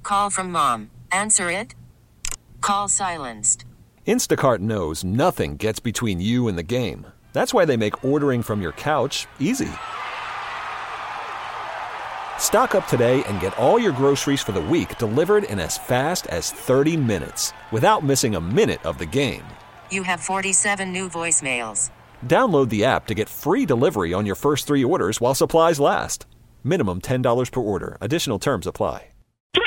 call from mom. Answer it. Call silenced. Instacart knows nothing gets between you and the game. That's why they make ordering from your couch easy. Stock up today and get all your groceries for the week delivered in as fast as 30 minutes without missing a minute of the game. You have 47 new voicemails. Download the app to get free delivery on your first 3 orders while supplies last. Minimum $10 per order. Additional terms apply. The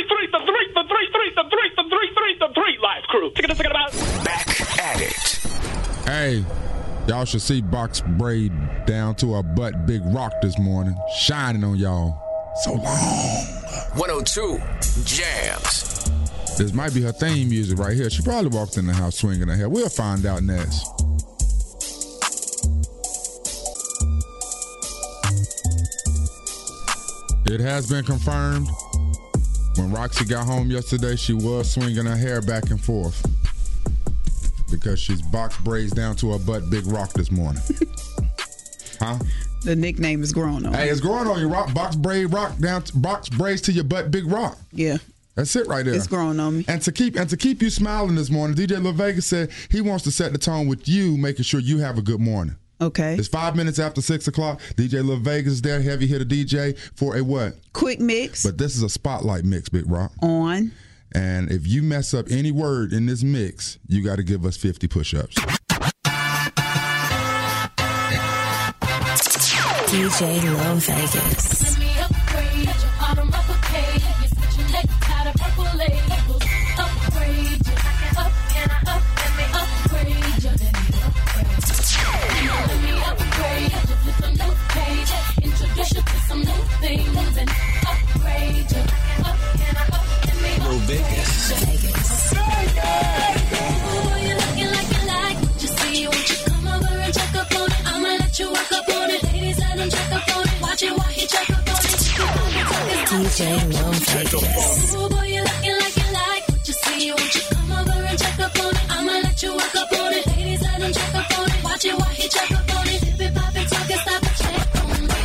three live crew. Back at it. Hey, y'all should see Box Braid down to a butt big rock this morning, shining on y'all. So long. 102 Jams. This might be her theme music right here. She probably walked in the house swinging her hair. We'll find out next. It has been confirmed. When Roxy got home yesterday, she was swinging her hair back and forth because she's box braids down to her butt big rock this morning. Huh? The nickname is growing on. Hey, it's growing on you, rock. Box braid rock down. Box braids to your butt big rock. Yeah. That's it right there. It's growing on me. And to keep you smiling this morning, DJ Lil Vegas said he wants to set the tone with you, making sure you have a good morning. Okay. It's 5 minutes after 6 o'clock. DJ Lil Vegas is there, heavy hitter DJ for a what? Quick mix. But this is a spotlight mix, Big Rock. On. And if you mess up any word in this mix, you got to give us 50 push-ups. DJ Lil Vegas. Lil Vegas. DJ Lil Vegas. Ooh, boy, you looking like you like what you see. Won't you come over and check up on it? I'ma let you work up on it. Ladies, let them check up on it. Watch it while he check up on it. Dip it, pop it, talk it, stop it, check on me.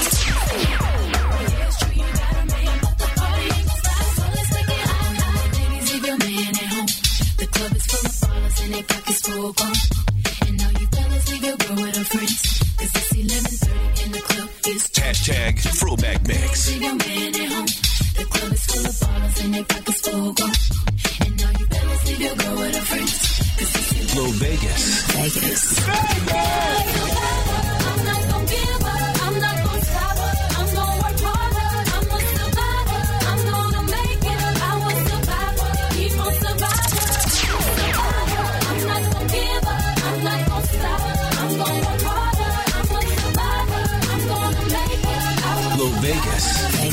It's true, you got a man, but the party ain't gon' stop. So let's take it high. Ladies, leave your man at home. The club is full of ballers and they pockets full gone. And now you fellas leave your girl with her friends. Cause it's 11:30 and the club is Hashtag Throwback Mix. leave your man at home. The club is full of ballers and they pockets full gone. And now you fellas leave your girl with her friends. Cause it's Lil Vegas. Vegas. I'm not gon' give up. I'm not gon' stop her. I'm gon' work harder. I'm a survivor. I'm gonna make it. I was survivor. Keep on surviving. I'm not gon' give up. I'm not gon' stop her. I'm gon' work harder. I'm a survivor. I'm gonna make it. Lil Vegas.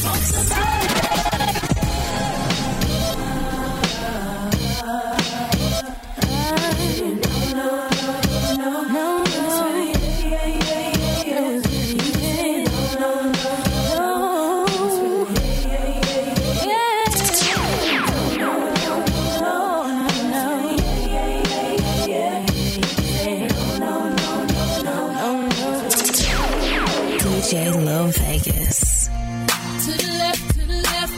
DJ Lil Vegas. To the left, to the left.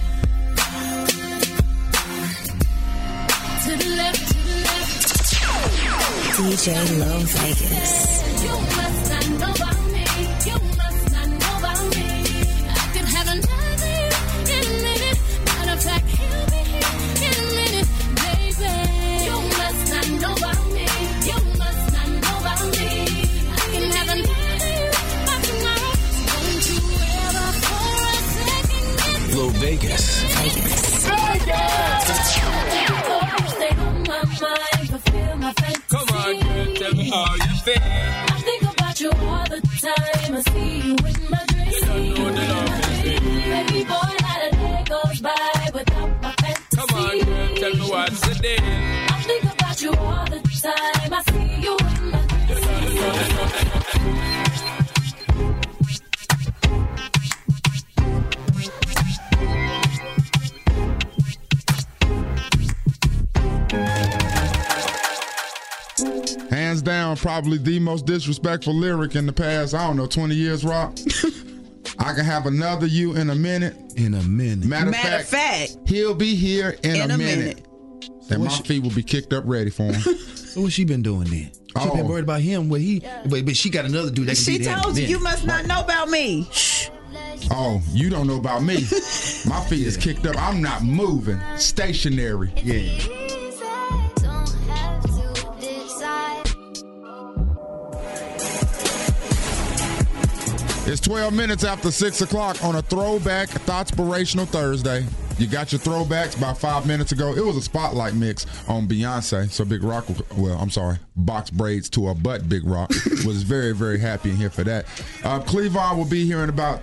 To the left, to the left. DJ Lil Vegas. You must not know about me. You must not know about me. I could have another you in a minute. Matter of fact, he'll be here in a minute, baby. You must not know about me. You must not know about me. I can have another you by tomorrow. Don't you ever for a second get Lil Vegas. stay on my mind, fulfill my fantasy. Come on, girl, tell me how you feel. I think about you all the time. I see you in my dreams. know the love is Baby boy, not a day goes by without my fantasy. Come on, girl, tell me what's the deal. I think about you all the time. I see you in my Hands down, probably the most disrespectful lyric in the past, 20 years, Rock. I can have another you in a minute. In a minute. Matter of fact, he'll be here in a minute. And my feet will be kicked up ready for him. So what she been doing then? She been worried about him. But she got another dude that can She be there. told you, you must not know about me. Oh, you don't know about me. My feet is kicked up. I'm not moving. Stationary. Yeah. It's 12 minutes after 6 o'clock on a throwback Thoughtspirational Thursday. You got your throwbacks about 5 minutes ago. It was a spotlight mix on Beyonce. So Big Rock, box braids to a butt. Big Rock was very, very happy in here for that. Cleavon will be here in about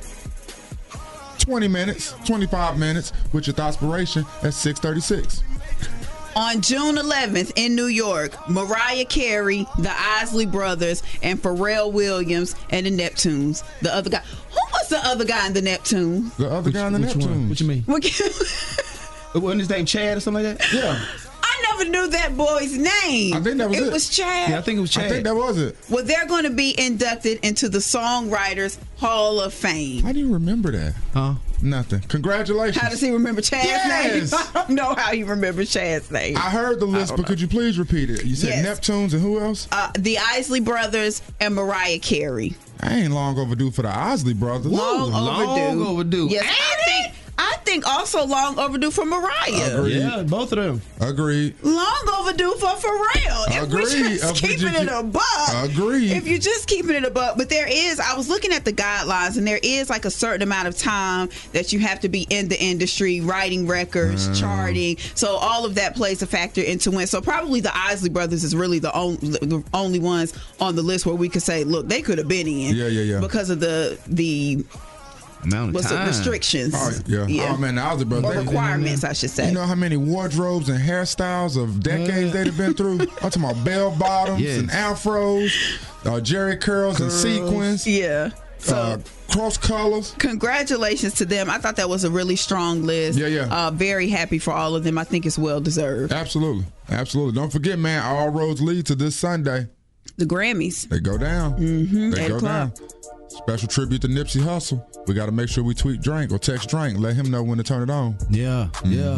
20 minutes, 25 minutes with your Thoughtspiration at 6:36. On June 11th in New York, Mariah Carey, the Isley Brothers, and Pharrell Williams and the Neptunes. The other guy. Who was the other guy in the Neptunes? The other guy in the Neptunes. What you mean? Wasn't his name Chad or something like that? Yeah. I never knew that boy's name. I think that was it. It was Chad. Yeah, I think it was Chad. I think that was it. Well, they're going to be inducted into the Songwriters Hall of Fame. I didn't remember that. Huh? Nothing. Congratulations. How does he remember Chad's name? I don't know how he remembers Chad's name. I heard the list, but could you please repeat it? You said Yes. Neptunes and who else? The Isley Brothers and Mariah Carey. I ain't long overdue for the Isley Brothers. Long overdue. Yes, I think also long overdue for Mariah. Agreed. Yeah, both of them. Agreed. Long overdue for Pharrell. If we just keeping it a buck. Agreed. If you're just keeping it a buck. But I was looking at the guidelines, and there is like a certain amount of time that you have to be in the industry, writing records, charting. So all of that plays a factor into when. So probably the Isley Brothers is really the only ones on the list where we could say, look, they could have been in. Yeah. Because of the amount of time. Restrictions. Oh, yeah. Oh, man, the Isley Brothers. Or requirements, I should say. You know how many wardrobes and hairstyles of decades they'd have been through? I'm talking about bell bottoms and afros, Jerry curls and sequins. Yeah. So cross colors. Congratulations to them. I thought that was a really strong list. Yeah. Very happy for all of them. I think it's well deserved. Absolutely. Don't forget, man, all roads lead to this Sunday. The Grammys. They go down. Mm-hmm. They 8 go o'clock. down. Special tribute to Nipsey Hussle. We got to make sure we tweet Drink or text Drink. Let him know when to turn it on. Yeah.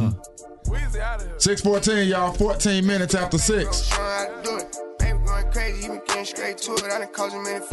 6:14, y'all. 14 minutes after 6. Baby going crazy, you been getting straight to it. I done caused him in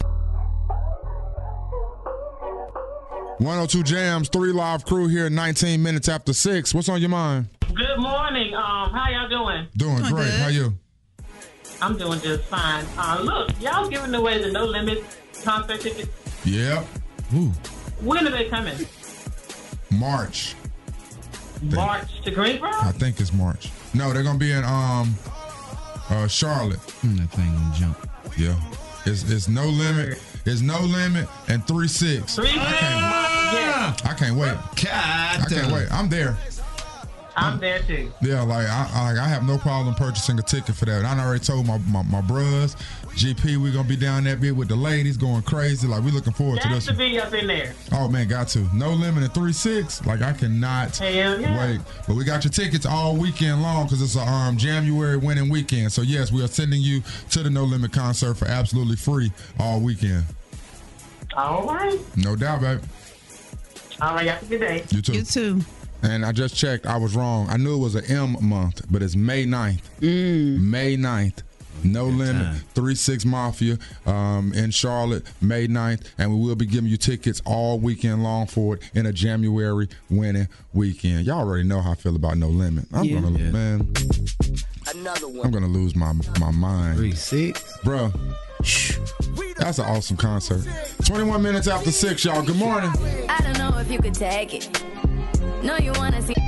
102 Jams, 3 live crew here, 19 minutes after 6. What's on your mind? Good morning. How y'all doing? Doing great. How you? I'm doing just fine. Look, y'all giving away the No Limit concert tickets. Yep. Ooh. When are they coming? March. March to Greensboro? I think it's March. No, they're gonna be in Charlotte. That thing gonna jump. Yeah. It's No Limit. It's No Limit and 3-6. I can't wait. I can't wait. I'm there. I'm there too. Yeah, I have no problem purchasing a ticket for that. I already told my bros, GP, we're gonna be down that bit with the ladies going crazy. Like, we looking forward to this. Got to be up in there. Oh man, got to. No Limit and 3-6. Like, I cannot wait. But we got your tickets all weekend long because it's a January winning weekend. So yes, we are sending you to the No Limit concert for absolutely free all weekend. All right. No doubt, baby. All right, have a good day. You too. You too. And I just checked. I was wrong. I knew it was an M month, but it's May 9th. May 9th. No Limit, 3-6 Mafia in Charlotte, May 9th. And we will be giving you tickets all weekend long for it in a January winning weekend. Y'all already know how I feel about No Limit. I'm going to lose my mind. 3-6? Bro, that's an awesome concert. 21 minutes after 6, y'all. Good morning. I don't know if you could take it. No, you wanna see.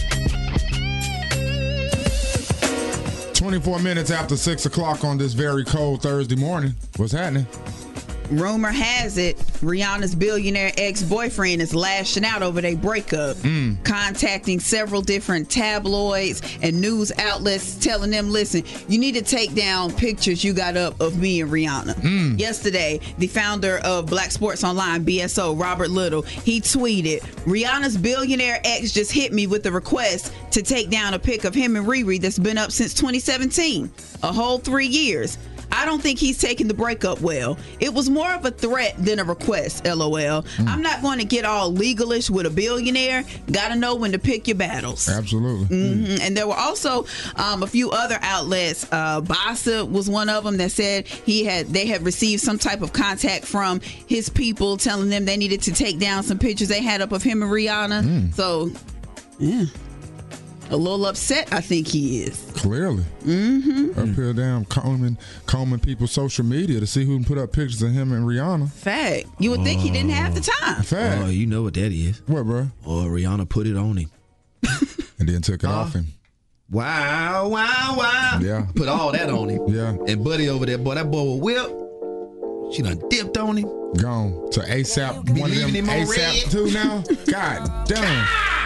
24 minutes after 6 o'clock on this very cold Thursday morning. What's happening? Rumor has it, Rihanna's billionaire ex-boyfriend is lashing out over their breakup, contacting several different tabloids and news outlets, telling them, listen, you need to take down pictures you got up of me and Rihanna. Yesterday, the founder of Black Sports Online, BSO, Robert Little, he tweeted, Rihanna's billionaire ex just hit me with the request to take down a pic of him and Riri that's been up since 2017, a whole 3 years. I don't think he's taking the breakup well. It was more of a threat than a request, LOL. I'm not going to get all legalish with a billionaire. Got to know when to pick your battles. Absolutely. And there were also a few other outlets. Bossa was one of them that said they had received some type of contact from his people telling them they needed to take down some pictures they had up of him and Rihanna. So, yeah. A little upset, I think he is. Clearly. Up here down combing people's social media to see who can put up pictures of him and Rihanna. Fact. You would think he didn't have the time. Fact. Oh, you know what that is. What, bro? Oh, Rihanna put it on him. And then took it off him. Wow. Yeah. Put all that on him. Yeah. And Buddy over there, boy, that boy was whipped. She done dipped on him. Gone. To ASAP. Be One of them leaving him on ASAP red. too now. God damn.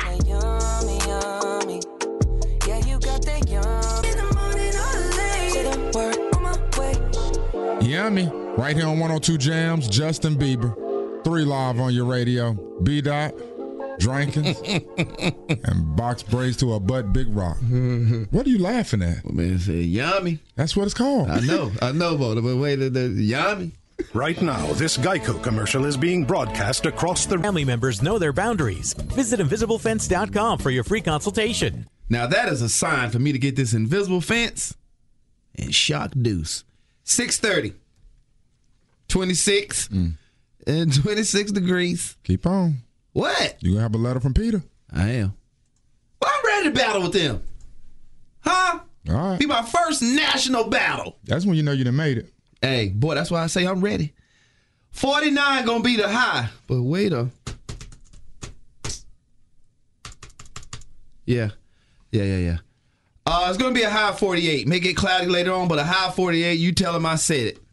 Yummy. Right here on 102 Jams, Justin Bieber. 3 live on your radio. B-Dot, Drankins, and Box Braids to a butt Big Rock. What are you laughing at? Well, man said yummy. That's what it's called. I know, but wait, the yummy. Right now, this Geico commercial is being broadcast across the... Family members know their boundaries. Visit InvisibleFence.com for your free consultation. Now that is a sign for me to get this invisible fence and shock deuce. 6:30. 26 and 26 degrees. Keep on. What? You gonna have a letter from Peter? I am. Well, I'm ready to battle with them. Huh? All right. Be my first national battle. That's when you know you done made it. Hey, boy, that's why I say I'm ready. 49 gonna be the high. But wait a... Yeah. It's gonna be a high 48. May get cloudy later on, but a high 48. You tell him I said it.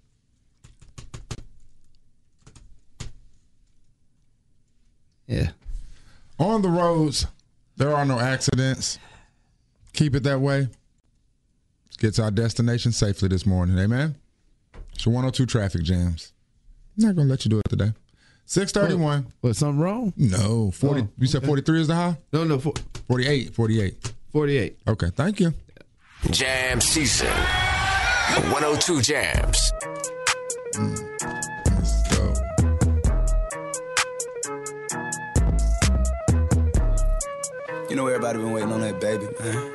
Yeah. On the roads, there are no accidents. Keep it that way. Let's get to our destination safely this morning. Amen. It's your 102 traffic jams. I'm not gonna let you do it today. 6:31. What, something wrong? No. 40. You said 43 is the high? No. 48. 48. Okay, thank you. Jam season. 102 Jams. Let's go. You know everybody been waiting on that baby, man.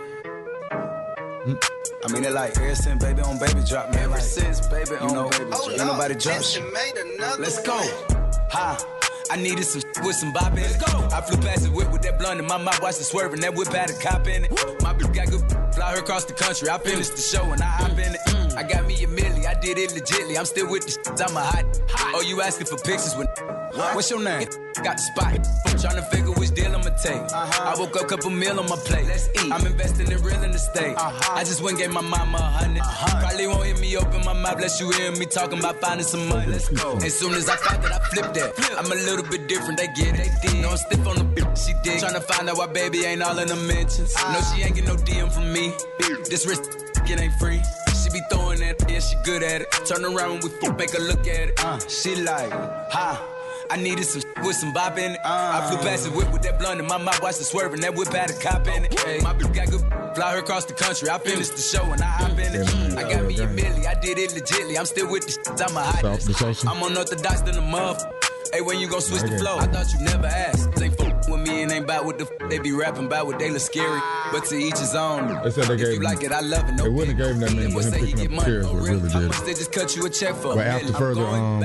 I mean, it like ever since baby on baby drop, man. Ever since baby on baby drop. Ain't nobody drop shit. Let's go. Ha. I needed some with some bop in it. Let's go. I flew past the whip with that blunt in my mouth, watched it swerving. That whip had a cop in it. My bitch got good, fly her across the country. I finished the show and I hop in it. I got me a milli, I did it legitly. I'm still with the shit, I'm a hot. Oh, you asking for pictures with what's your name? Got the spot. I'm trying to figure which deal I'ma take. I woke up, couple meal on my plate. Let's eat. I'm investing in real estate. I just went and gave my mama 100. Probably won't hear me open my mouth, bless you hear me talking about finding some money. Let's go. As soon as I thought that I flipped that, I'm a little bit different, they get it. No, I'm stiff on the bitch, she did. Trying to find out why baby ain't all in the mentions. No, she ain't get no DM from me. This wrist, it ain't free. She be throwing that, yeah, she good at it. Turn around when we make her look at it. She like, ha. I needed some with some bop in it. I flew past the whip with that blunt in my mouth, watched it swerving. That whip had a cop in it. Hey, my bitch got good, fly her across the country. I finished the show and I hop in it. I got me a milli, I did it legitly. I'm still with the shit, I'm a hotness. I'm unorthodox than a muff. Hey, when you gon' switch the flow? I thought you never asked. They fuck with me and ain't bout what the they be rapping about what they look scary. But to each his own. They said they gave if you like it, I love it. No they wouldn't have gave him that many, but him picking up the chairs was really good. They just cut you a check for. But after further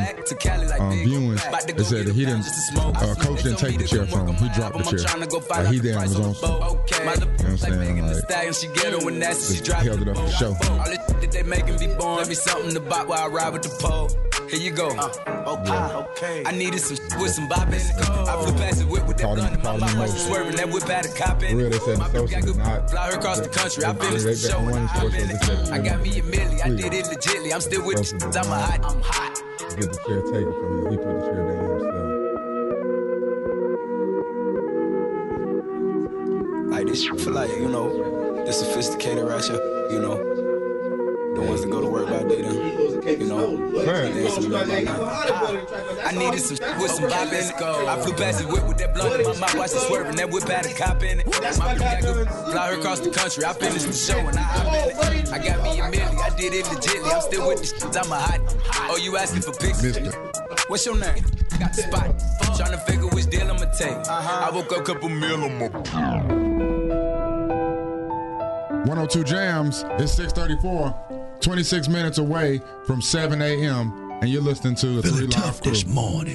viewing, they said that he didn't, coach didn't take the chair from him. He dropped the chair. Like he damn was on some. You know what I'm saying? Like, just held it up for the show. All this shit that they making be born. Let me something to bop while I ride with the pole. Here you go. Okay. I needed some with some bop in it. I flew past the whip with that blunt in my mouth, watched it swerving. That whip had a cop in it. My bitch got good, fly her across the country. I finished the show and I hop in it. I got me a milli, I did it legitly. I'm still with the shit, I'm hot. Get the chair taken from him. He put the chair down himself. Like this shit feel like, you know, the sophisticated right here, you know. The ones that go to work by day, then. You know, I needed some with some bop in it. I flew past his whip with that blunt in my mouth, watched it swerving. That whip had a cop in it. My bitch got good. Fly her across the country. I finished the show and I hop in it. I got me a milli. I did it legitly. I'm still with the shit. I'm a hot. Oh, you asking for pictures? What's your name? Got the spot. Trying to figure which deal I'ma take. I woke up, couple meal on my. 102 Jams. It's 6:34. 26 minutes away from 7 a.m. and you're listening to the Three Live Crew. This morning.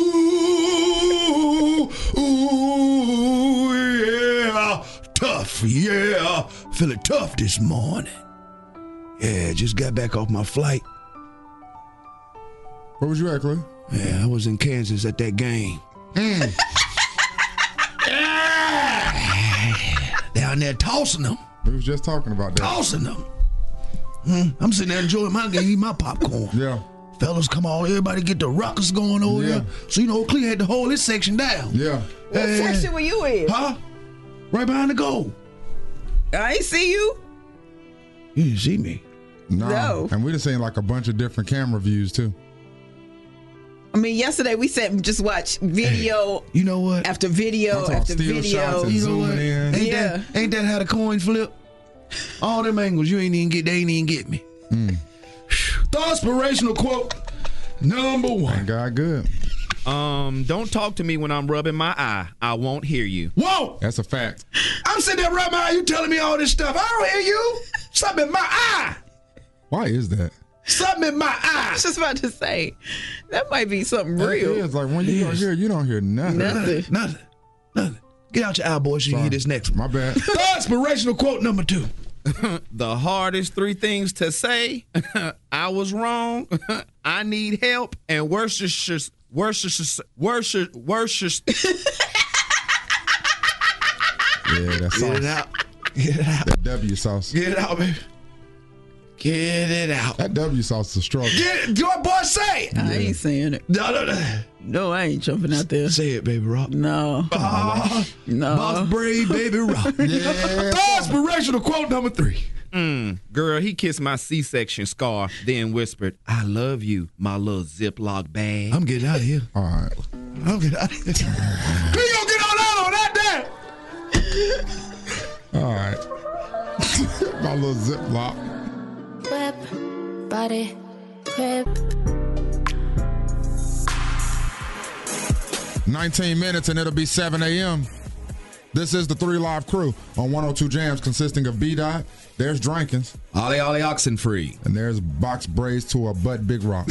Ooh, yeah. Tough, yeah. Feeling tough this morning. Yeah, just got back off my flight. Where was you at, Clay? Yeah, I was in Kansas at that game. Down there tossing them. We was just talking about that. Tossing them. I'm sitting there enjoying my game, eating my popcorn. Yeah. Fellas come on, everybody get the ruckus going over there. So, you know, Clea had to hold his section down. Yeah. What section were you in? Huh? Right behind the goal. I ain't see you. You didn't see me. No. And we done seen like a bunch of different camera views too. I mean, yesterday we sat and just watched video. You know what? After video after video. You know what? Ain't that how the coin flip? All them angles they ain't even get me. The inspirational quote number one. Thank God good. Don't talk to me when I'm rubbing my eye. I won't hear you. Whoa! That's a fact. I'm sitting there rubbing my eye. You telling me all this stuff. I don't hear you. Something in my eye. Why is that? Something in my eye. I was just about to say, that might be something real. It is. Like when you don't hear, you don't hear nothing. Nothing. Get out your eye, boy, so you can hear this next one. My bad. The inspirational quote number two. The hardest three things to say. I was wrong. I need help. And worship. Yeah, that's Get it out. Get it out. That W sauce. Get it out, baby. Get it out. That W sauce is a struggle. Get it. Your boy say it. I ain't saying it. No, I ain't jumping out there. Say it, baby rock. No. No. Boss Braid, baby rock. Yeah. Inspirational quote number three. Girl, he kissed my C-section scar, then whispered, I love you, my little Ziploc bag. I'm getting out of here. All right. I'm getting out of here. We gonna get on out on that damn. All right. My little Ziploc. Whip, body, whip. 19 minutes and it'll be 7 a.m. This is the Three Live Crew on 102 Jams, consisting of B-Dot, there's Drankins, Ollie Oxenfree, and there's Box Braids to a Butt Big Rock.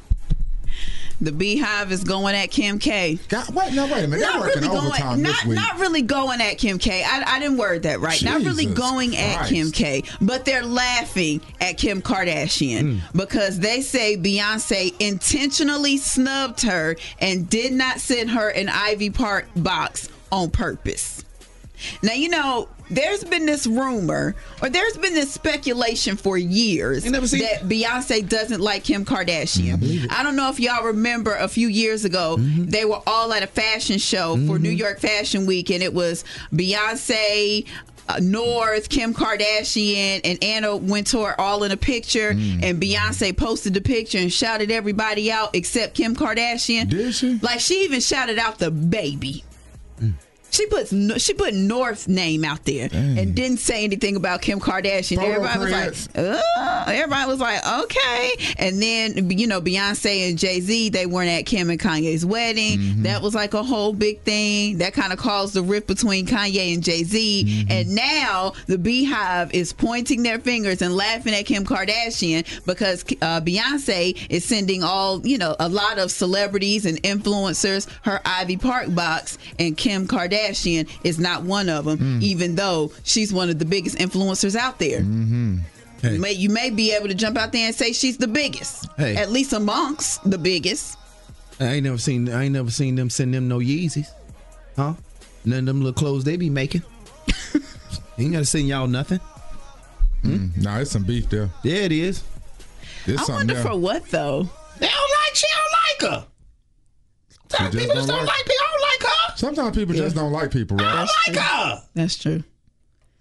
The Beehive is going at Kim K. Wait a minute. They're working overtime this week. Not really going at Kim K. I didn't word that right. Not really going at Kim K. But they're laughing at Kim Kardashian because they say Beyonce intentionally snubbed her and did not send her an Ivy Park box on purpose. Now, you know, there's been this rumor or there's been this speculation for years that Beyonce doesn't like Kim Kardashian. I don't know if y'all remember a few years ago, they were all at a fashion show for New York Fashion Week, and it was Beyonce, North, Kim Kardashian, and Anna Wintour all in a picture, and Beyonce posted the picture and shouted everybody out except Kim Kardashian. Did she? Like, she even shouted out the baby. She put North's name out there and didn't say anything about Kim Kardashian. Everybody was like, okay. And then, you know, Beyonce and Jay-Z, they weren't at Kim and Kanye's wedding. That was like a whole big thing. That kind of caused the rift between Kanye and Jay-Z. And now the Beehive is pointing their fingers and laughing at Kim Kardashian because Beyonce is sending a lot of celebrities and influencers her Ivy Park box, and Kim Kardashian is not one of them, even though she's one of the biggest influencers out there. Hey. You may be able to jump out there and say she's the biggest, at least amongst the biggest. I ain't never seen them send them no Yeezys, huh? None of them little clothes they be making. Ain't gotta send y'all nothing. Nah, it's some beef there. Yeah, it is. I wonder for what though. She don't like her. Sometimes people just don't like her. Sometimes people just don't like people, right? I don't like her. That's true.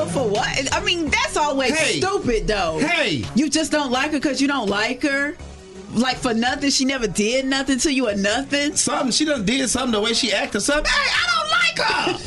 for what? I mean, that's always stupid, though. Hey. You just don't like her because you don't like her? Like, for nothing? She never did nothing to you or nothing? Something. She done did something the way she acted something. Hey, I don't like her.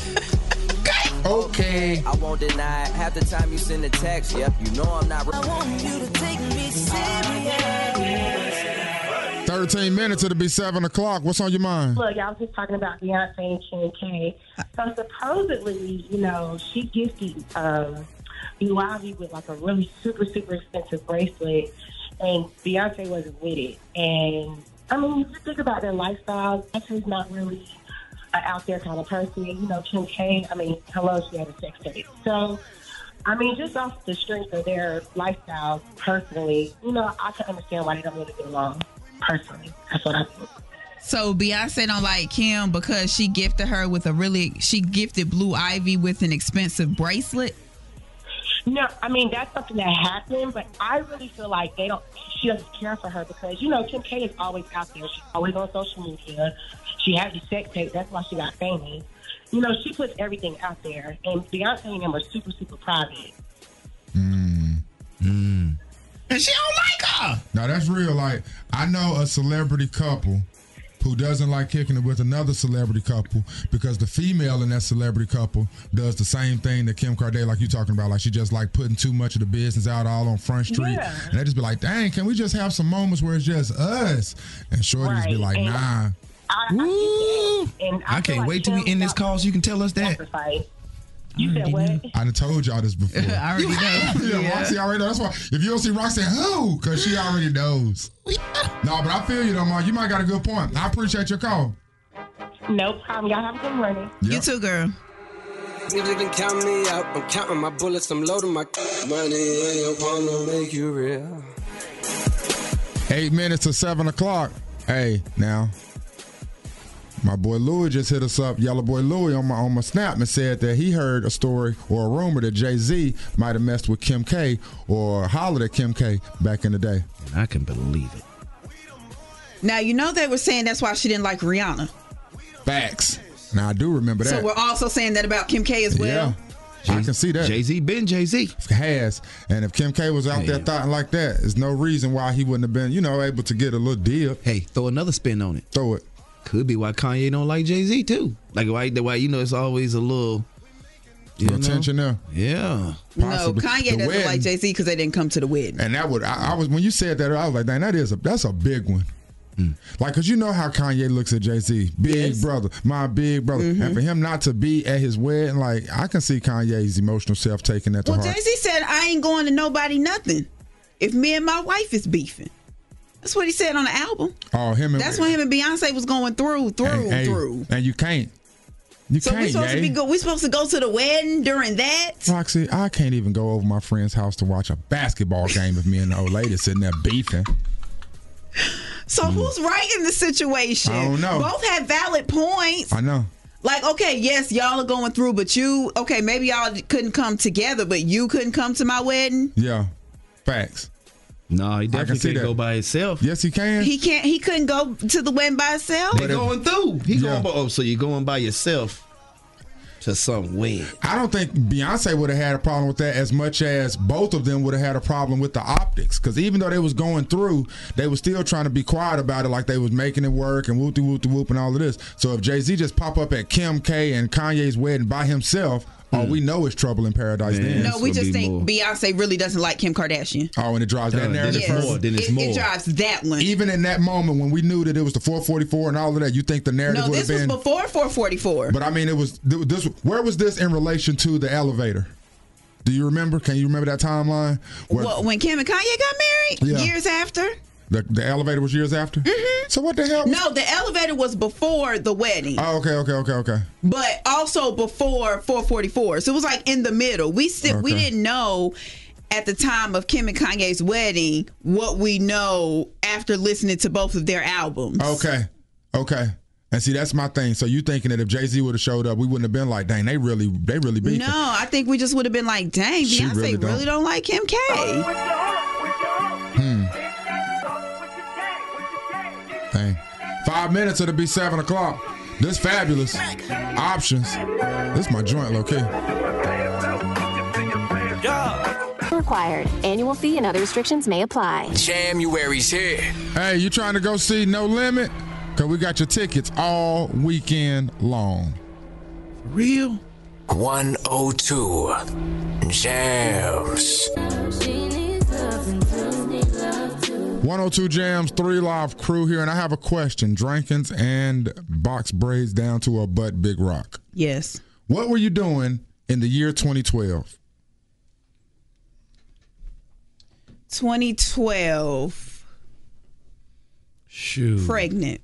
Okay. I won't deny it. Half the time you send a text, yep, you know I'm not. I want you to take me serious. 13 minutes, it'll be 7 o'clock. What's on your mind? Look, I was just talking about Beyonce and Kim K. So supposedly, she gifted Blue Ivy with like a really super, super expensive bracelet, and Beyonce wasn't with it. And I mean, if you think about their lifestyle, Beyonce's not really an out there kind of person. Kim K, I mean, hello, she had a sex tape. So, I mean, just off the strength of their lifestyle, personally, I can understand why they don't really get along. Personally, that's what I think. So Beyonce don't like Kim because she gifted Blue Ivy with an expensive bracelet? No, I mean, that's something that happened, but I really feel like she doesn't care for her because, Kim K is always out there. She's always on social media. She had the sex tape. That's why she got famous. She puts everything out there, and Beyonce and them are super, super private. And she don't like her. No, that's real. Like, I know a celebrity couple who doesn't like kicking it with another celebrity couple because the female in that celebrity couple does the same thing that Kim Kardashian, like you talking about. Like, she just like putting too much of the business out all on Front Street. Yeah. And they just be like, dang, can we just have some moments where it's just us? And shorties be like, nah. I can't wait till we end this call so you can tell us that. You said what? I done told y'all this before. I already know. Yeah, Roxy already knows. That's why if you don't see Roxy, who? Because she already knows. No, but I feel you though, Ma. You might got a good point. I appreciate your call. No problem. Y'all have a good morning. Yep. You too, girl. Niggas can count me out. I'm counting my bullets. I'm loading my money. Ain't gonna make you real. 8 minutes to 7 o'clock. Hey, now. My boy Louis just hit us up, Yellow Boy Louis, on my snap and said that he heard a story or a rumor that Jay-Z might have messed with Kim K or hollered at Kim K back in the day. I can believe it. Now, they were saying that's why she didn't like Rihanna. Facts. Now, I do remember that. So we're also saying that about Kim K as well? Yeah. I can see that. Jay-Z been Jay-Z. Has. And if Kim K was out there thoughting like that, there's no reason why he wouldn't have been, able to get a little deal. Hey, throw another spin on it. Throw it. Could be why Kanye don't like Jay-Z too. Like why it's always a little tension there. Yeah. Possibly. No, Kanye doesn't like Jay-Z because they didn't come to the wedding. And that would I was when you said that I was like, dang, that's a big one. Like, cause you know how Kanye looks at Jay-Z, big brother, my big brother, and for him not to be at his wedding, like I can see Kanye's emotional self taking that to heart. Jay-Z said, "I ain't going to nobody nothing if me and my wife is beefing." That's what he said on the album. Oh, that's when him and Beyonce was going through. And you can't. We supposed to go to the wedding during that? Roxy, I can't even go over my friend's house to watch a basketball game if me and the old lady sitting there beefing. So who's right in the situation? I don't know. Both have valid points. I know. Like, okay, yes, y'all are going through, but maybe y'all couldn't come together, but you couldn't come to my wedding? Yeah. Facts. No, he definitely can't go by himself. Yes, he can. He can't. He couldn't go to the wedding by himself. They're going through. So you're going by yourself to some wedding. I don't think Beyonce would have had a problem with that as much as both of them would have had a problem with the optics. Because even though they was going through, they was still trying to be quiet about it, like they was making it work and whoop and all of this. So if Jay-Z just pop up at Kim K and Kanye's wedding by himself, we know it's trouble in paradise then. No, we just think Beyonce really doesn't like Kim Kardashian. Oh, and it drives that narrative further. Then it's more. It drives that one. Even in that moment when we knew that it was the 444 and all of that, you think the narrative would have been... No, this was before 444. But I mean, it was this. Where was this in relation to the elevator? Do you remember? Can you remember that timeline? When Kim and Kanye got married? Years after? The elevator was years after? Mm-hmm. So what the hell? No, the elevator was before the wedding. Oh, okay. But also before 444. So it was like in the middle. We didn't know at the time of Kim and Kanye's wedding what we know after listening to both of their albums. Okay. And see, that's my thing. So you thinking that if Jay-Z would have showed up, we wouldn't have been like, dang, they really beefing. No, I think we just would have been like, dang, Beyonce really don't like Kim K. Dang. 5 minutes, it'll be 7 o'clock. This fabulous. Options. This is my joint, low-key. required. Annual fee and other restrictions may apply. January's here. Hey, you trying to go see No Limit? Because we got your tickets all weekend long. Real? 102 Jams. 102 Jams, 3 Live crew here, and I have a question. Drankins and box braids down to a butt, Big Rock. Yes. What were you doing in the year 2012? 2012. Shoot. Pregnant.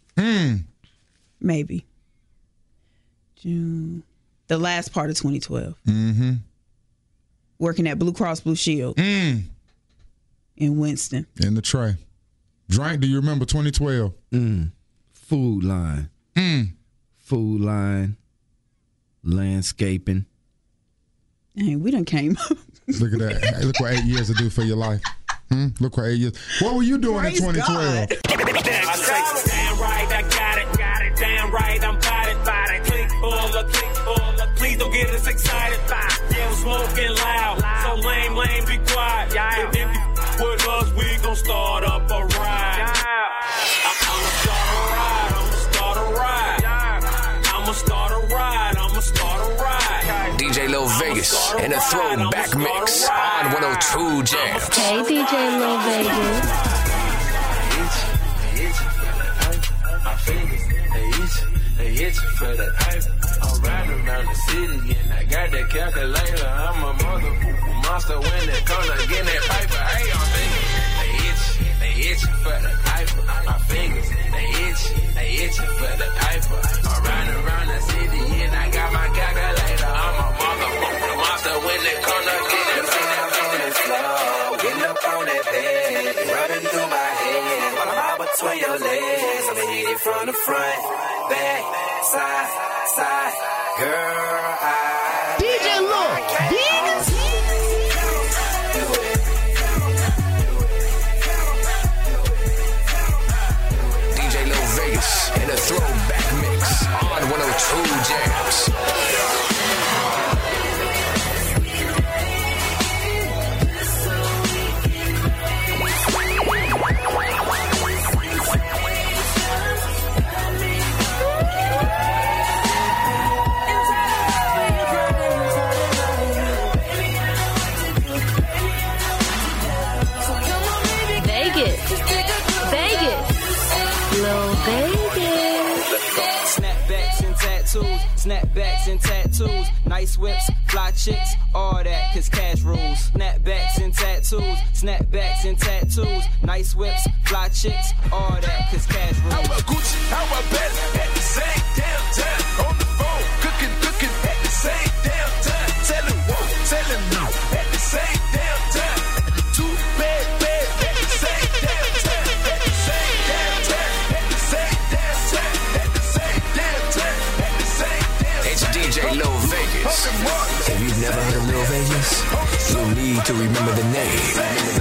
Maybe. June. The last part of 2012. Mm-hmm. Working at Blue Cross Blue Shield. In Winston. In the tray. Drank, do you remember 2012? Food line. Food line. Landscaping. Dang, we done came up. Look at that. Hey, look what 8 years will do for your life. Look what 8 years. What were you doing Praise in 2012? Damn right, I got it. Damn right, I'm about it. Click full of, please don't get us excited. Yeah, smoking loud, so lame, be quiet. If you with us, we gon' start up a ride. I'ma start a ride. DJ Lil Vegas in a throwback mix on 102 Jams. Hey, DJ Lil Vegas. They itch for that paper. I'm riding around the city and I got that calculator. I'm a motherfucking monster when it comes to getting that paper. Hey, I'm thinking they itch for the paper. My fingers, they itch for the paper. I'm riding around the city and I got my calculator. I'm a motherfucking monster when it comes to getting that paper. Getting up on that bed, running through my head. While I'm out between your legs, I'ma hit it from the front, back, side, girl, DJ Lil Vegas. DJ Lil Vegas in a throwback mix on 102 Jams. Snapbacks and tattoos, nice whips, fly chicks, all that, cause cash rules. Snapbacks and tattoos, nice whips, fly chicks, all that, cause cash rules. How about Gucci, how about Bella, at the same damn time, on the phone, cooking, at the same damn time, telling no, at the same damn time, too bad, at the same damn time, at the same damn time, at the same damn time, at the same damn time, at the same damn time. It's DJ Lil Vegas. If you've never heard of Lil Vegas, you'll need to remember the name.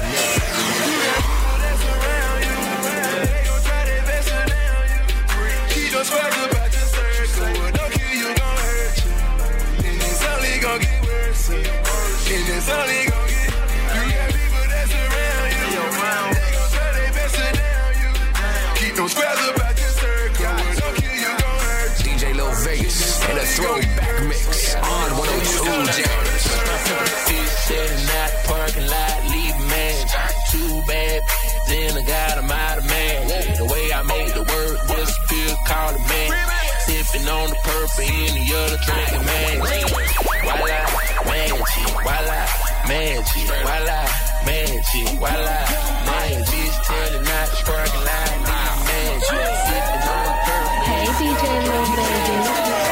It's only gonna get you got people that's around you. They gon' try their best to down you. Keep those squares about your circle. Don't kill you, gon' hurt you. DJ Lil Vegas in a throwback mix on 102 Jams. Fish setting out the parking lot, leave man. Too bad, then I got him out of man. The way I made the word disappear, call it man. Sipping on the purple in the other drinking man. Voila, magic, voila, magic, voila, magic, voila, magic. Telling not the parking lot, magic. Sipping on the purple. Hey, DJ Lil Vegas.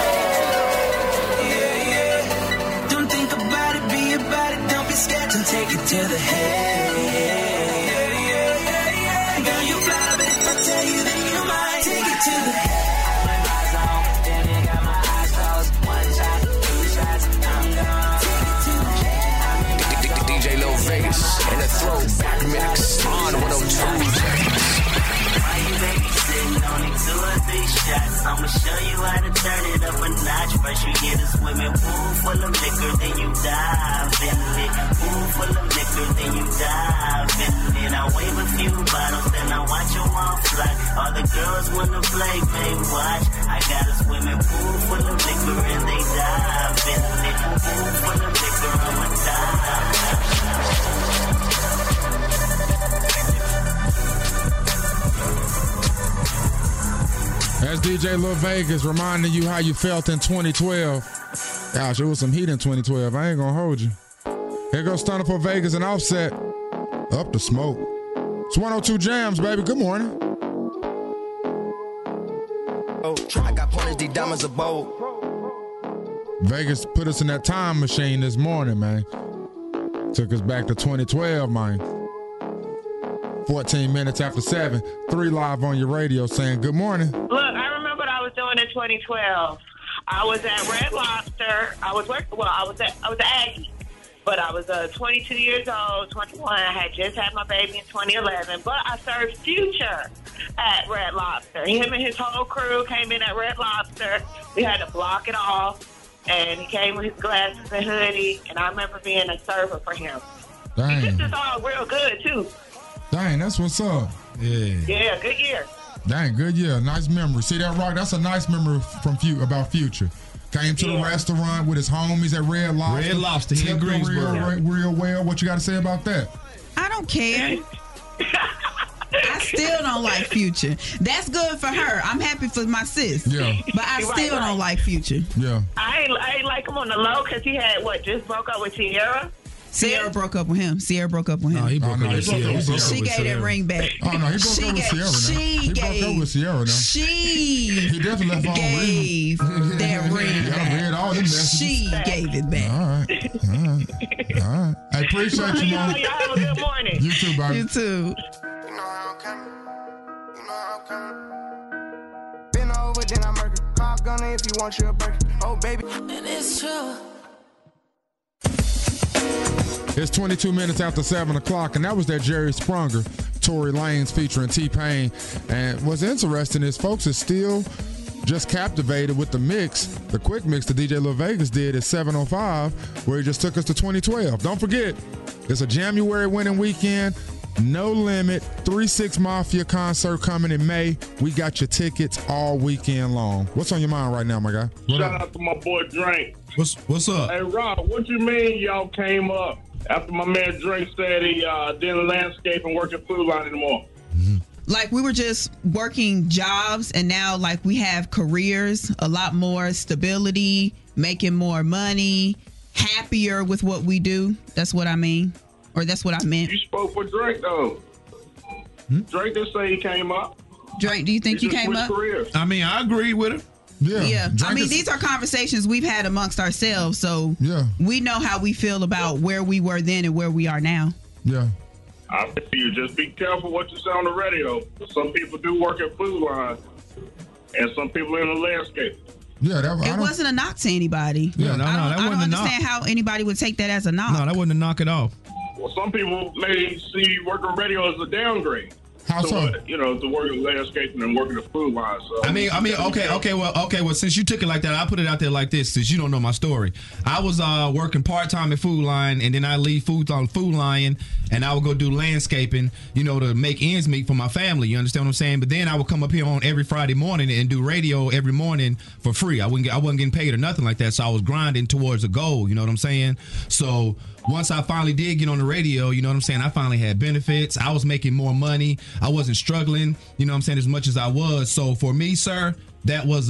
Don't think about it, be about it, don't be scared to take it to the head. Girl, you fly, but if I tell you, then you might take it to the head. DJ Lil Vegas in a throwback mix on 102 Jams. Why you babysitting on me 2 or 3 shots? I'm I'ma show you how to turn it up a notch. First you get a swimming pool full of liquor, then you dive in it. Pool full of liquor, then you dive in it. I wave a few bottles, then I watch them all fly. All the girls wanna play, babe, watch. I got a swimming pool full of liquor and they dive in it. Pool full of liquor, I'ma dive. That's DJ Lil Vegas reminding you how you felt in 2012. Gosh, it was some heat in 2012. I ain't gonna hold you. Here goes Stunner for Vegas and Offset. Up the smoke. It's 102 Jams, baby. Good morning. I got pointers, these diamonds are bold. Vegas put us in that time machine this morning, man. Took us back to 2012, man. 14 minutes after 7, 3 live on your radio saying good morning. Look, I remember what I was doing in 2012. I was at Red Lobster. I was an Aggie, but I was 22 years old, 21. I had just had my baby in 2011, but I served Future at Red Lobster. Him and his whole crew came in at Red Lobster. We had to block it off, and he came with his glasses and hoodie, and I remember being a server for him. Dang. This is all real good, too. Dang, that's what's up. Yeah, good year. Dang, good year. Nice memory. See that, Rock? That's a nice memory from about Future. Came to the restaurant with his homies at Red Lobster. Red Lobster here in Greensboro. Real well. What you got to say about that? I don't care. I still don't like Future. That's good for her. I'm happy for my sis. Yeah. But I still don't like Future. Yeah. I ain't like him on the low because he had, just broke up with Sierra? Sierra broke up with him. No, he broke up with Sierra. She gave that ring back. Oh, no, he broke up with Sierra now. He broke up with Sierra now. He definitely left gave that ring back. I read all them messages. She gave it back. All right. I appreciate you, man. Y'all have a good morning. You too, baby. You too. Been over, then I murder. Call gunner if you want your burger. Oh, baby. And it's true. It's 22 minutes after 7 o'clock, and that was that Jerry Sprunger, Tory Lanez featuring T-Pain. And what's interesting is folks are still just captivated with the mix, the quick mix that DJ Lil Vegas did at 7:05, where he just took us to 2012. Don't forget, it's a January winning weekend. No Limit, 3-6 Mafia concert coming in May. We got your tickets all weekend long. What's on your mind right now, my guy? Shout out to my boy Drake. What's up? Hey, Rob, what you mean y'all came up after my man Drake said he didn't landscape and work at Food Line anymore? Like we were just working jobs, and now like we have careers, a lot more stability, making more money, happier with what we do. That's what I mean. Or that's what I meant. You spoke for Drake, though. Drake didn't say he came up. Drake, do you think you came up? Careers. I mean, I agree with him. Yeah. I mean, these are conversations we've had amongst ourselves, so we know how we feel about where we were then and where we are now. Yeah. I feel you just be careful what you say on the radio. Some people do work at Food Line, and some people in the landscape. Yeah, it wasn't a knock to anybody. Yeah, that I wasn't don't understand how anybody would take that as a knock. No, that wasn't a knock at all. Well, some people may see working radio as a downgrade. How so? To work in landscaping and working at Food Line. So I mean, okay. Well, since you took it like that, I'll put it out there like this, since you don't know my story. I was working part-time at Food Line, and then I leave Food Line, and I would go do landscaping, to make ends meet for my family. You understand what I'm saying? But then I would come up here on every Friday morning and do radio every morning for free. I wasn't getting paid or nothing like that, so I was grinding towards a goal. You know what I'm saying? So once I finally did get on the radio, you know what I'm saying, I finally had benefits. I was making more money. I wasn't struggling, you know what I'm saying, as much as I was. So for me, sir, that was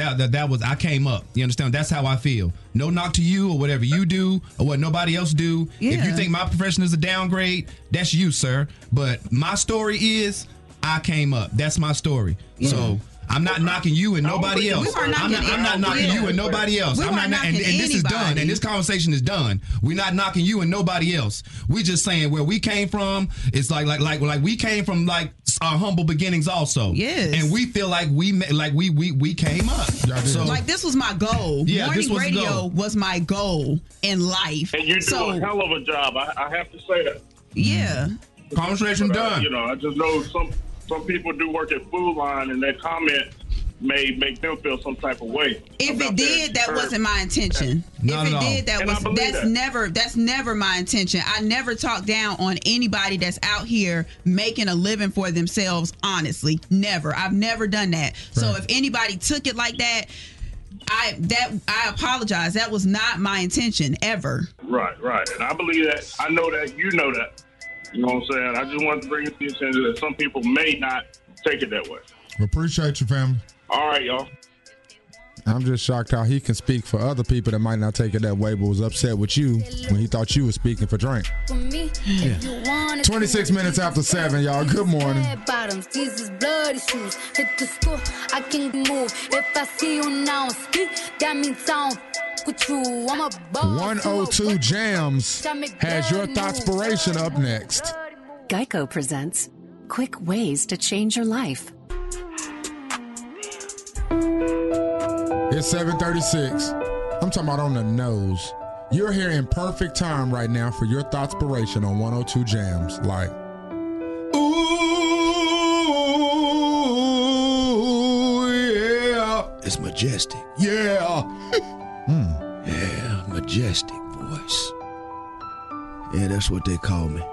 I came up. You understand? That's how I feel. No knock to you or whatever you do or what nobody else do. Yeah. If you think my profession is a downgrade, that's you, sir. But my story is I came up. That's my story. Yeah. So I'm not knocking you and nobody else. I'm not knocking you and nobody else. And this is done. And this conversation is done. We're not knocking you and nobody else. We just saying where we came from. It's like we came from like our humble beginnings also. Yes. And we feel like we came up. So like this was my goal. Yeah, Morning this was radio the goal. Was my goal in life. And you do a hell of a job. I have to say that. Yeah. Conversation done. I just know some people do work at Food Line and they comment may make them feel some type of way. If it did, that wasn't my intention. Not If at all. it did, that's never my intention. I never talk down on anybody that's out here making a living for themselves, honestly. Never. I've never done that. So if anybody took it like that, I apologize. That was not my intention ever. Right. And I believe that. I know that. You know that. You know what I'm saying? I just wanted to bring it to your attention that some people may not take it that way. Appreciate you, family. All right, y'all. I'm just shocked how he can speak for other people that might not take it that way, but was upset with you when he thought you were speaking for Drink. 26 minutes after 7, y'all. Good morning. Bottoms, these is bloody shoes. Hit the school, I can move. If I see you now speak, that means I don't with you. I'm a boss. 102 Jams has your Thoughtspiration up next. Geico presents quick ways to change your life. It's 7:36. I'm talking about on the nose. You're here in perfect time right now for your Thoughtspiration on 102 Jams. Like, ooh, yeah. It's majestic. Yeah. Yeah, majestic voice. Yeah, that's what they call me.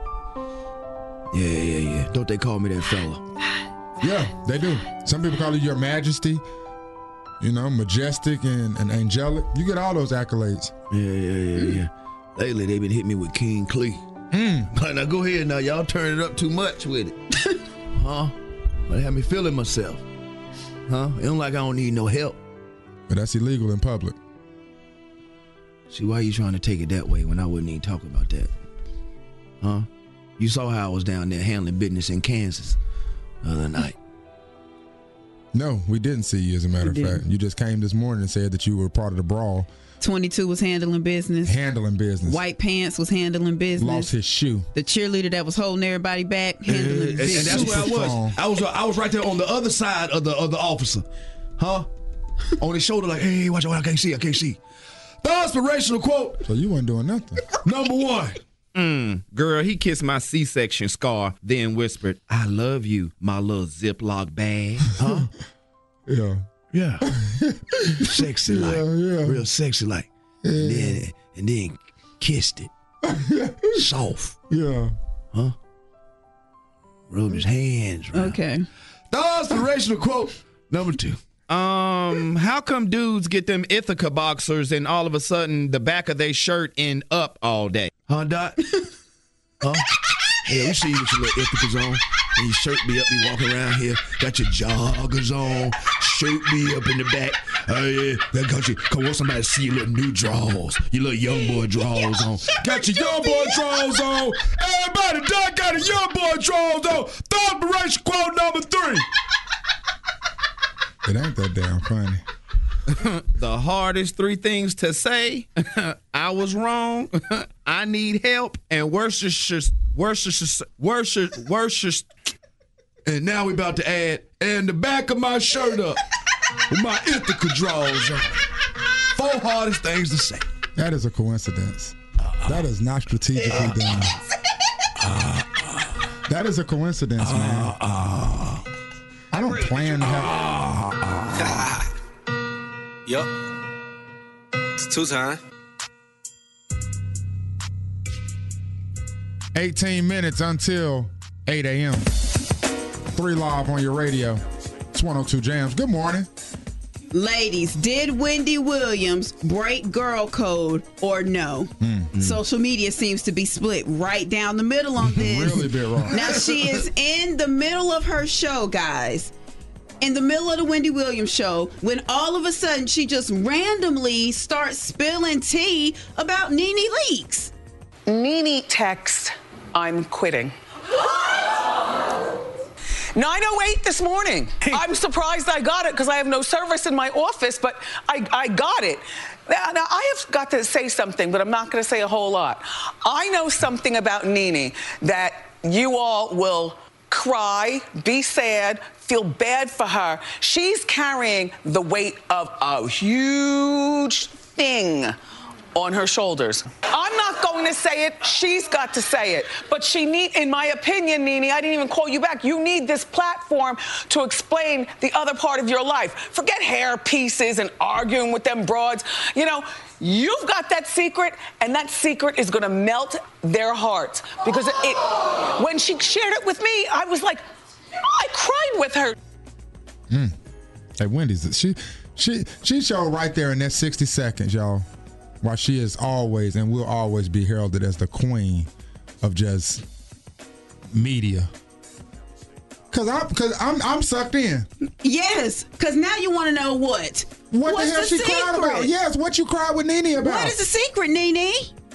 Yeah. Don't they call me that fella? Yeah, they do. Some people call you Your Majesty. You know, majestic and angelic. You get all those accolades. Yeah. Lately, they've been hitting me with King Clee. But now go ahead now. Y'all turn it up too much with it. Huh? They have me feeling myself. Huh? It don't like I don't need no help. But that's illegal in public. See, why you trying to take it that way when I wasn't even talking about that? Huh? You saw how I was down there handling business in Kansas the other night. No, we didn't see you, as a matter of fact. You just came this morning and said that you were part of the brawl. 22 was handling business. White Pants was handling business. Lost his shoe. The cheerleader that was holding everybody back handling business. And that's where I was. I was right there on the other side of the officer. Huh? On his shoulder like, hey, watch out, I can't see. The inspirational quote. So you weren't doing nothing. Number 1. Girl, he kissed my C-section scar, then whispered, I love you, my little Ziploc bag. Huh? Yeah. Sexy like. Yeah. Real sexy like. Yeah. And then kissed it. Soft. Yeah. Huh? Rubbed his hands around. Okay. The inspirational quote. Number 2. How come dudes get them Ithaca boxers and all of a sudden the back of their shirt end up all day? Huh, Dot? Huh? Yeah, we see you with your little Ithacas on, and your shirt be up, you walking around here, got your joggers on, shirt be up in the back. Oh, yeah, that got you. Come on, somebody see your little new drawers, your little young boy drawers on. Got your young boy drawers on. Everybody, Dot got a young boy drawers on. Thoughtspiration quote number 3. It ain't that damn funny. The hardest 3 things to say. I was wrong. I need help. And Worcestershire. And now we about to add, and the back of my shirt up with my Ithaca drawers on. 4 hardest things to say. That is a coincidence. That is not strategically done. That is a coincidence, man. I don't plan to have... Yup. It's 2 time. 18 minutes until 8 a.m. 3 live on your radio. It's 102 Jams. Good morning. Ladies, did Wendy Williams break girl code or no? Social media seems to be split right down the middle on this. Really bit wrong. Now, she is in the middle of her show, guys. In the middle of the Wendy Williams show, when all of a sudden she just randomly starts spilling tea about Nene Leakes. Nene text, I'm quitting. 9:08 this morning. I'm surprised I got it because I have no service in my office, but I got it. Now, I have got to say something, but I'm not going to say a whole lot. I know something about Nene that you all will cry, be sad, feel bad for her. She's carrying the weight of a huge thing on her shoulders. I'm not going going to say it. She's got to say it. But in my opinion, Nene, I didn't even call you back. You need this platform to explain the other part of your life. Forget hair pieces and arguing with them broads. You know, you've got that secret, and that secret is going to melt their hearts. Because when she shared it with me, I was like, I cried with her. Hey, Wendy's, she showed right there in that 60 seconds, y'all, why she is always and will always be heralded as the queen of just media. Cause I'm sucked in. Yes, because now you want to know what? What What's the hell she cried about? Yes, what you cried with Nene about? What is the secret, Nene?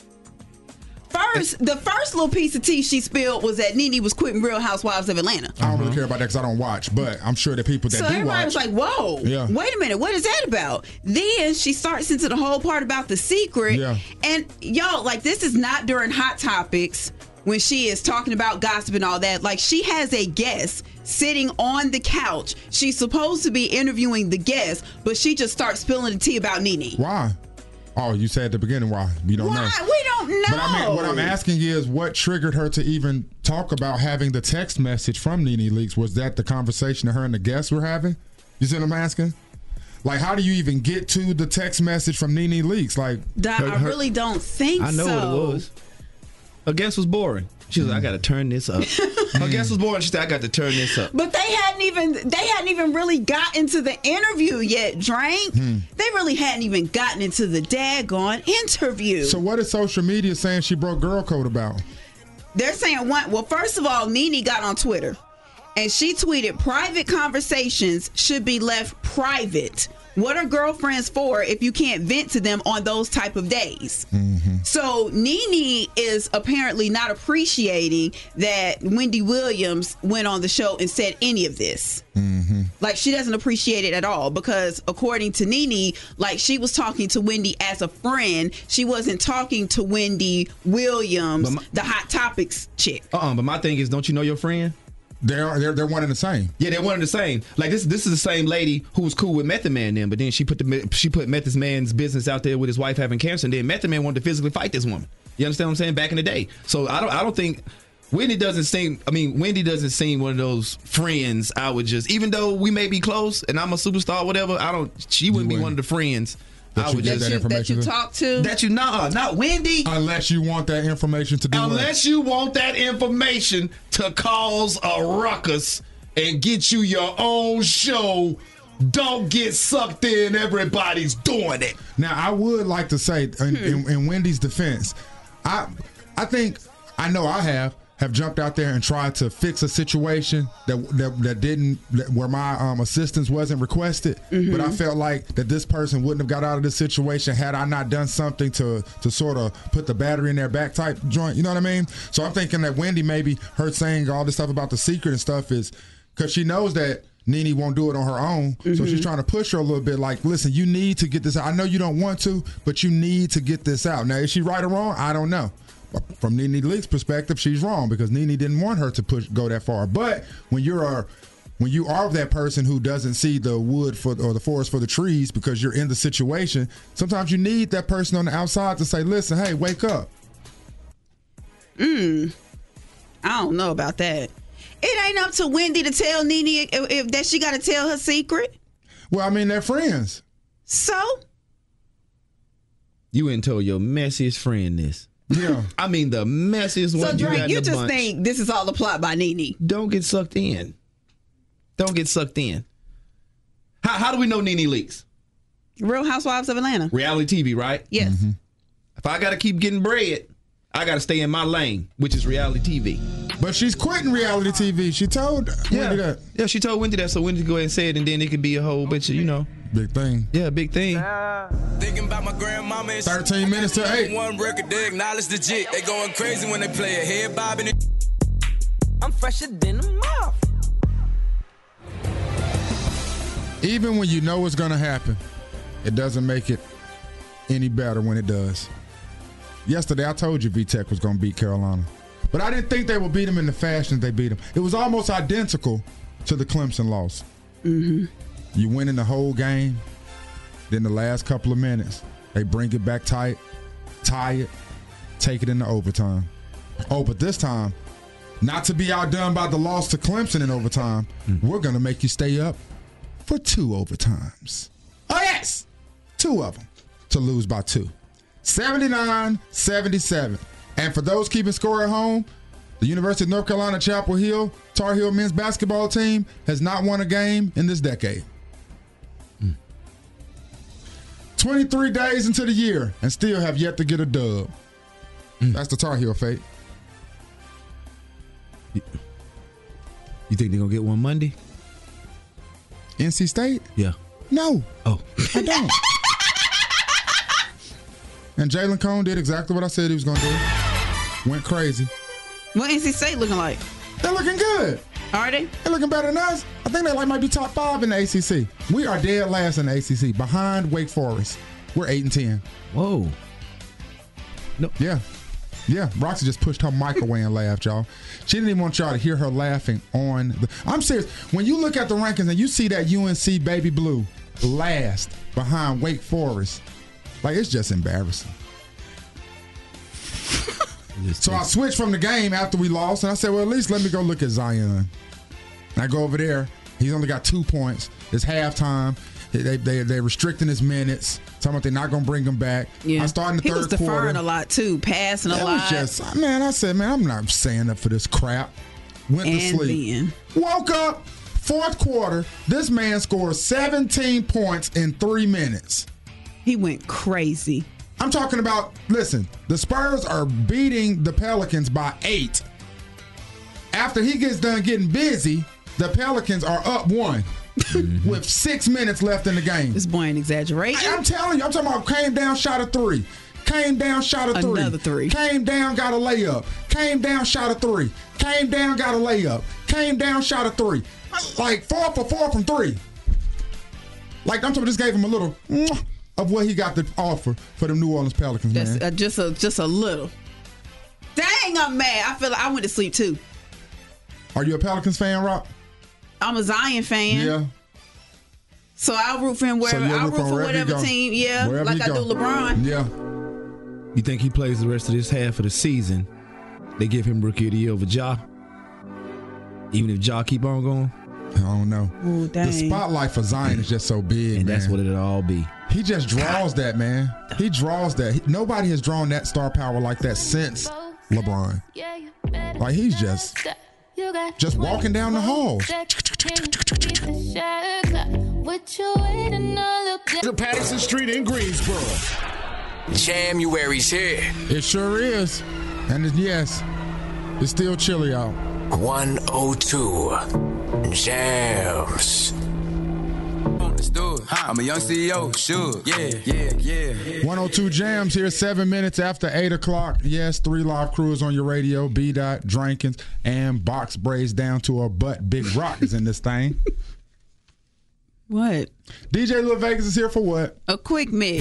The first little piece of tea she spilled was that Nene was quitting Real Housewives of Atlanta. I don't really care about that because I don't watch, but I'm sure that people that so do everybody watch. was like, whoa, wait a minute, what is that about? Then she starts into the whole part about the secret. Yeah. And y'all, like, this is not during Hot Topics when she is talking about gossip and all that. Like, she has a guest sitting on the couch. She's supposed to be interviewing the guest, but she just starts spilling the tea about Nene. Why? Oh, you said at the beginning why. You don't know. We don't know. But I mean, what I'm asking you is what triggered her to even talk about having the text message from Nene Leakes? Was that the conversation that her and the guests were having? You see what I'm asking? Like, how do you even get to the text message from Nene Leakes? Like, I really don't think so. I know what it was. Her guest was boring. She was like, I got to turn this up. Her guest was boring. She said, I got to turn this up. But they hadn't even really gotten to the interview yet, Drank. They really hadn't even gotten into the daggone interview. So what is social media saying she broke girl code about? They're saying well, first of all, Nene got on Twitter and she tweeted, private conversations should be left private. What are girlfriends for if you can't vent to them on those type of days? So Nene is apparently not appreciating that Wendy Williams went on the show and said any of this. Like, she doesn't appreciate it at all because according to Nene, like, she was talking to Wendy as a friend. She wasn't talking to Wendy Williams, the Hot Topics chick. But my thing is, don't you know your friend? They're one and the same. Yeah, they're one and the same. Like, this is the same lady who was cool with Method Man then, but then she put Method Man's business out there with his wife having cancer, and then Method Man wanted to physically fight this woman. You understand what I'm saying? Back in the day. So I don't think Wendy doesn't seem one of those friends I would just, even though we may be close and I'm a superstar or whatever, she wouldn't be one of the friends that you talk to. Not Wendy. Unless you want that information to do Unless you want that information to cause a ruckus and get you your own show. Don't get sucked in. Everybody's doing it. Now, I would like to say, in Wendy's defense, I think I know I have jumped out there and tried to fix a situation where my assistance wasn't requested. But I felt like that this person wouldn't have got out of this situation had I not done something to sort of put the battery in their back type joint. You know what I mean? So I'm thinking that Wendy, maybe her saying all this stuff about the secret and stuff is because she knows that Nene won't do it on her own. So she's trying to push her a little bit like, listen, you need to get this out. I know you don't want to, but you need to get this out. Now, is she right or wrong? I don't know. From Nene Leakes' perspective, she's wrong because Nene didn't want her to go that far. But when you are that person who doesn't see the wood or the forest for the trees because you're in the situation, sometimes you need that person on the outside to say, listen, hey, wake up. I don't know about that. It ain't up to Wendy to tell Nene if that she got to tell her secret. Well, I mean, they're friends. So? You went and told your messiest friend this. Yeah. I mean, the messiest one you got in the bunch. You just think this is all a plot by Nene. Don't get sucked in. How do we know Nene Leakes? Real Housewives of Atlanta. Reality TV, right? Yes. If I got to keep getting bread, I got to stay in my lane, which is reality TV. But she's quitting reality TV. She told Wendy that. Yeah, she told Wendy that, so Wendy could go ahead and say it, and then it could be a whole bunch of, Big thing. Yeah, big thing. Thinking about my grandmama and 13 minutes to 8. One record, they acknowledge the jit. They going crazy when they play a head bobbing. I'm fresher than a mouth. Even when you know it's going to happen, it doesn't make it any better when it does. Yesterday, I told you VTech was going to beat Carolina. But I didn't think they would beat them in the fashion they beat them. It was almost identical to the Clemson loss. You win in the whole game. Then the last couple of minutes, they bring it back tight, tie it, take it into overtime. Oh, but this time, not to be outdone by the loss to Clemson in overtime, we're going to make you stay up for 2 overtimes. Oh, yes! 2 of them to lose by 2. 79-77. And for those keeping score at home, the University of North Carolina Chapel Hill Tar Heel men's basketball team has not won a game in this decade. 23 days into the year and still have yet to get a dub. That's the Tar Heel fate. You think they're going to get one Monday? NC State? Yeah. No. Oh. I don't. And Jalen Cone did exactly what I said he was going to do. Went crazy. What NC State looking like? They're looking good. Are they? They're looking better than us. I think they might be top 5 in the ACC. We are dead last in the ACC, behind Wake Forest. We're 8-10. Whoa. No. Yeah. Yeah. Roxy just pushed her mic away and laughed, y'all. She didn't even want y'all to hear her laughing on the. I'm serious. When you look at the rankings and you see that UNC Baby Blue last behind Wake Forest, like, it's just embarrassing. So I switched from the game after we lost, and I said, well, at least let me go look at Zion. And I go over there. He's only got 2 points. It's halftime. They're restricting his minutes. Talking about they're not going to bring him back. Yeah. I started in the he third was quarter. deferring a lot, too, passing a lot. I said, man, I'm not staying up for this crap. Went to sleep. Woke up, fourth quarter. This man scored 17 points in 3 minutes. He went crazy. I'm talking about, listen, the Spurs are beating the Pelicans by 8. After he gets done getting busy, the Pelicans are up 1 with 6 minutes left in the game. This boy ain't exaggerating. I'm telling you, I'm talking about came down, shot a 3. Came down, shot a 3. Another 3. Came down, got a layup. Came down, shot a 3. Came down, got a layup. Came down, shot a 3. Like 4 for 4 from 3. Like, I'm talking about, just gave him a little of what he got to offer for the New Orleans Pelicans, man. Just a little. Dang, I'm mad. I feel like I went to sleep too. Are you a Pelicans fan, Rock? I'm a Zion fan. Yeah. So I'll root for him wherever. I'll root for whatever team. Yeah, wherever like I do LeBron. Yeah. You think he plays the rest of this half of the season? They give him Rookie of the Year over Ja? Even if Ja keep on going? I don't know. Ooh, the spotlight for Zion is just so big, and man. That's what it'll all be. He just draws that, man. He draws that. Nobody has drawn that star power like that since LeBron. Like, he's just walking down the hall. To Patterson Street in Greensboro. January's here. It sure is. And yes, it's still chilly out. 102 Jams. Let's do it. I'm a young CEO, sure. Yeah. 102 Jams here, 7 minutes after 8 o'clock. Yes, 3 live crews on your radio. B-Dot, Drankins, and Box Braids down to our butt. Big Rock is in this thing. What? DJ Lil Vegas is here for what? A quick mix.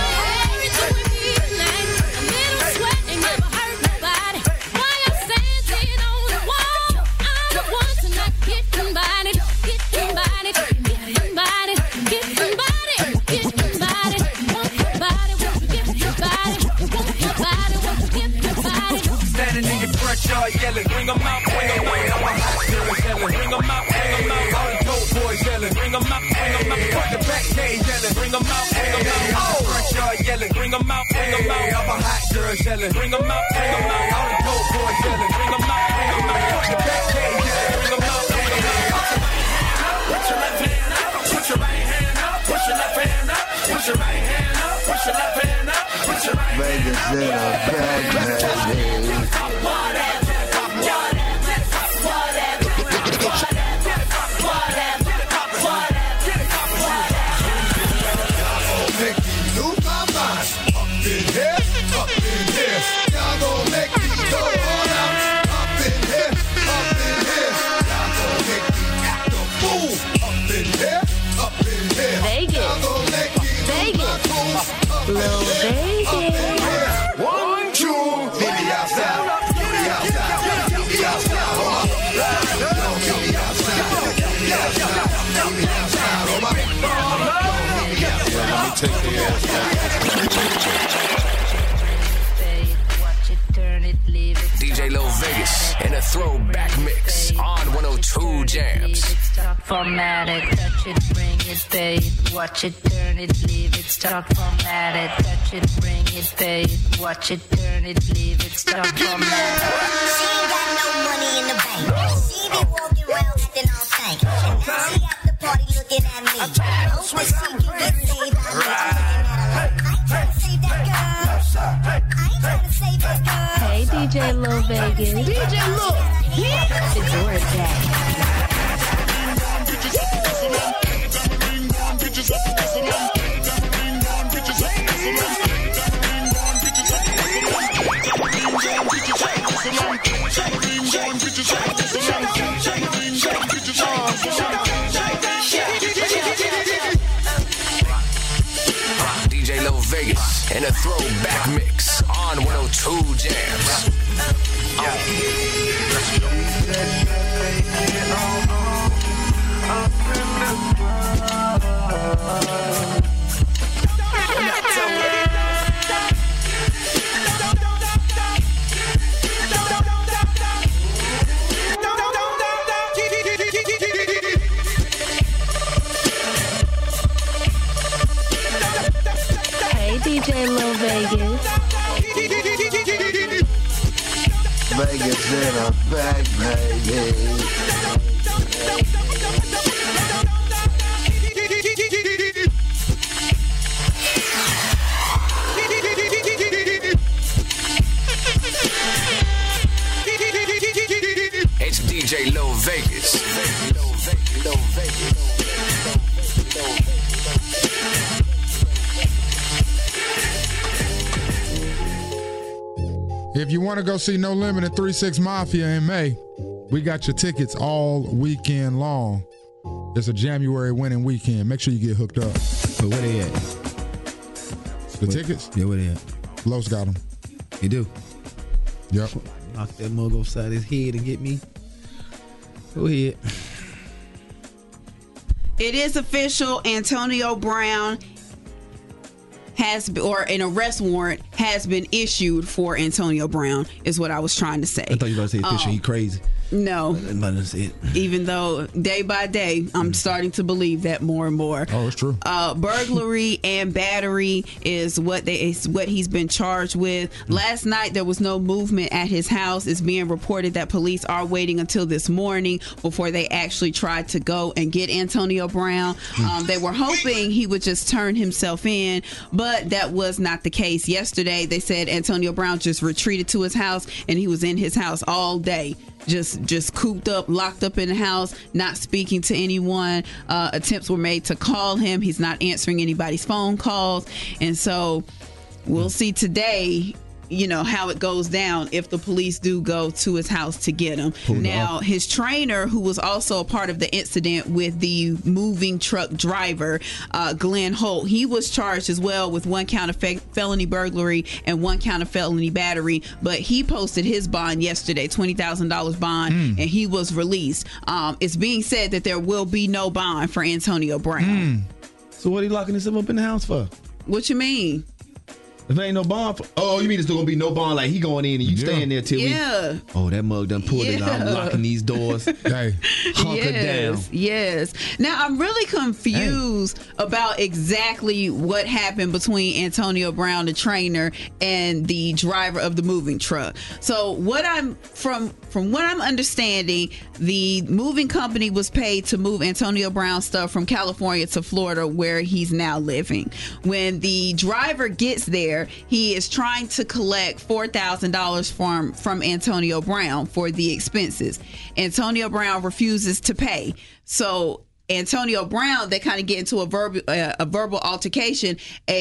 Standing in your front yard yelling, bring 'em out, bring 'em out. I'm a hot girl yelling, bring 'em out, bring 'em out. All the dope boys yelling, bring 'em out, bring 'em out. Front the back cage yelling, bring 'em out, bring 'em out. Oh, front yard yelling, bring 'em out, bring 'em out. I'm a hot girl yelling, bring 'em out, bring 'em out. All the dope boys yelling, bring 'em out, bring 'em out. Front the back cage yelling, bring 'em out, bring 'em out. Put your left hand up, put your right hand up, put your left hand up, put your right hand up, put your left hand up, put your right hand up. Vegas in a bad Lil Vegas. 1, 2, baby outside. throwback mix on 102 Jams. Format it, touch it, bring it, pay it, watch it, turn it, leave it, stop, format it, touch it, bring it, pay it, watch it, turn it, leave it, stop, format it. She ain't got no money in the bank. She be walking around acting all stank. And now she at the party looking at me. Hoping she can get saved by me. I ain't trying to save that girl. I ain't trying to save that girl. Hey, DJ Lil Vegas. DJ Lil. It's your dad. DJ Lil Vegas and a throwback mix on 102 Jams. Hey, DJ Lil Vegas. Vegas in a bag, baby. It's DJ Lil Vegas. If you want to go see No Limit at 3-6 Mafia in May, we got your tickets all weekend long. It's a January winning weekend. Make sure you get hooked up. But where they at? The tickets? Yeah, where they at? Los got them. You do? Yep. Knock that mug upside his head and get me. Go ahead. It is official. Antonio Brown or an arrest warrant has been issued for Antonio Brown, is what I was trying to say. I thought you were about to say official. He crazy. No. That's it. Even though day by day, I'm starting to believe that more and more. Oh, it's true. Burglary and battery is what he's been charged with. Last night, there was no movement at his house. It's being reported that police are waiting until this morning before they actually tried to go and get Antonio Brown. They were hoping he would just turn himself in, but that was not the case. Yesterday, they said Antonio Brown just retreated to his house, and he was in his house all day. Just cooped up, locked up in the house, not speaking to anyone. Attempts were made to call him. He's not answering anybody's phone calls. And so we'll see today, how it goes down if the police do go to his house to get him. Now, his trainer, who was also a part of the incident with the moving truck driver, Glenn Holt, he was charged as well with 1 count of felony burglary and 1 count of felony battery, but he posted his bond yesterday, $20,000 bond, and he was released. It's being said that there will be no bond for Antonio Brown. So what are you locking himself up in the house for? What you mean? If there ain't no bond you mean there's still gonna be no bond, like he going in and you staying there till Yeah. Oh, that mug done pulled it out. I'm locking these doors. Hey. Hunker down. Yes. Now I'm really confused about exactly what happened between Antonio Brown, the trainer, and the driver of the moving truck. So what I'm from what I'm understanding, the moving company was paid to move Antonio Brown's stuff from California to Florida, where he's now living. When the driver gets there, he is trying to collect $4,000 from Antonio Brown for the expenses. Antonio Brown refuses to pay. So Antonio Brown, they kind of get into a verbal altercation.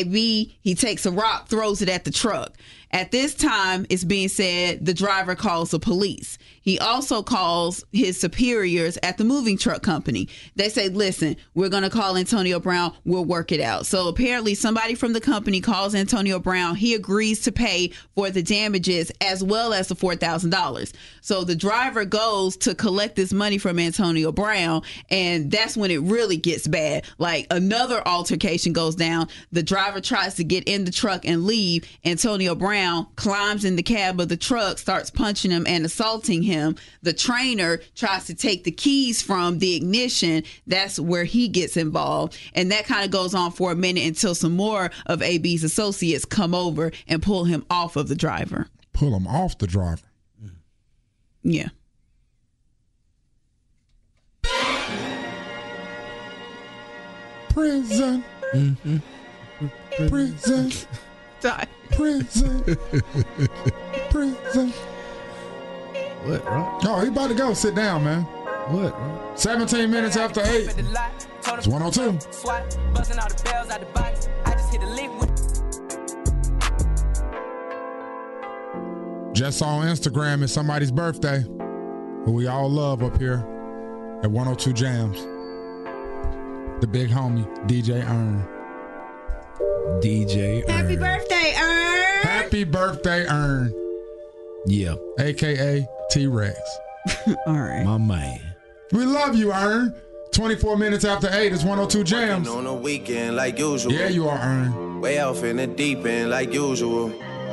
He takes a rock, throws it at the truck. At this time, it's being said the driver calls the police. He also calls his superiors at the moving truck company. They say, listen, we're going to call Antonio Brown. We'll work it out. So apparently somebody from the company calls Antonio Brown. He agrees to pay for the damages as well as the $4,000. So the driver goes to collect this money from Antonio Brown, and that's when it really gets bad. Like, another altercation goes down. The driver tries to get in the truck and leave. Antonio Brown around, climbs in the cab of the truck, starts punching him and assaulting him. The trainer tries to take the keys from the ignition. That's where he gets involved. And that kind of goes on for a minute until some more of AB's associates come over and pull him off of the driver. Pull him off the driver? Yeah. Prison. Mm-hmm. Prison. Prison. Prison. What, bro? Oh, he about to go. Sit down, man. What, bro? 17 minutes after 8. It's 102. Just saw on Instagram it's somebody's birthday who we all love up here at 102 Jams. The big homie, DJ Earn. DJ Earn. Happy birthday, Earn. Happy birthday, Earn. Yeah. AKA T-Rex. All right. My man. We love you, Earn. 24 minutes after 8, it's 102 Jams. On a weekend like usual. Yeah, you are, Earn. Way off in the deep end like usual.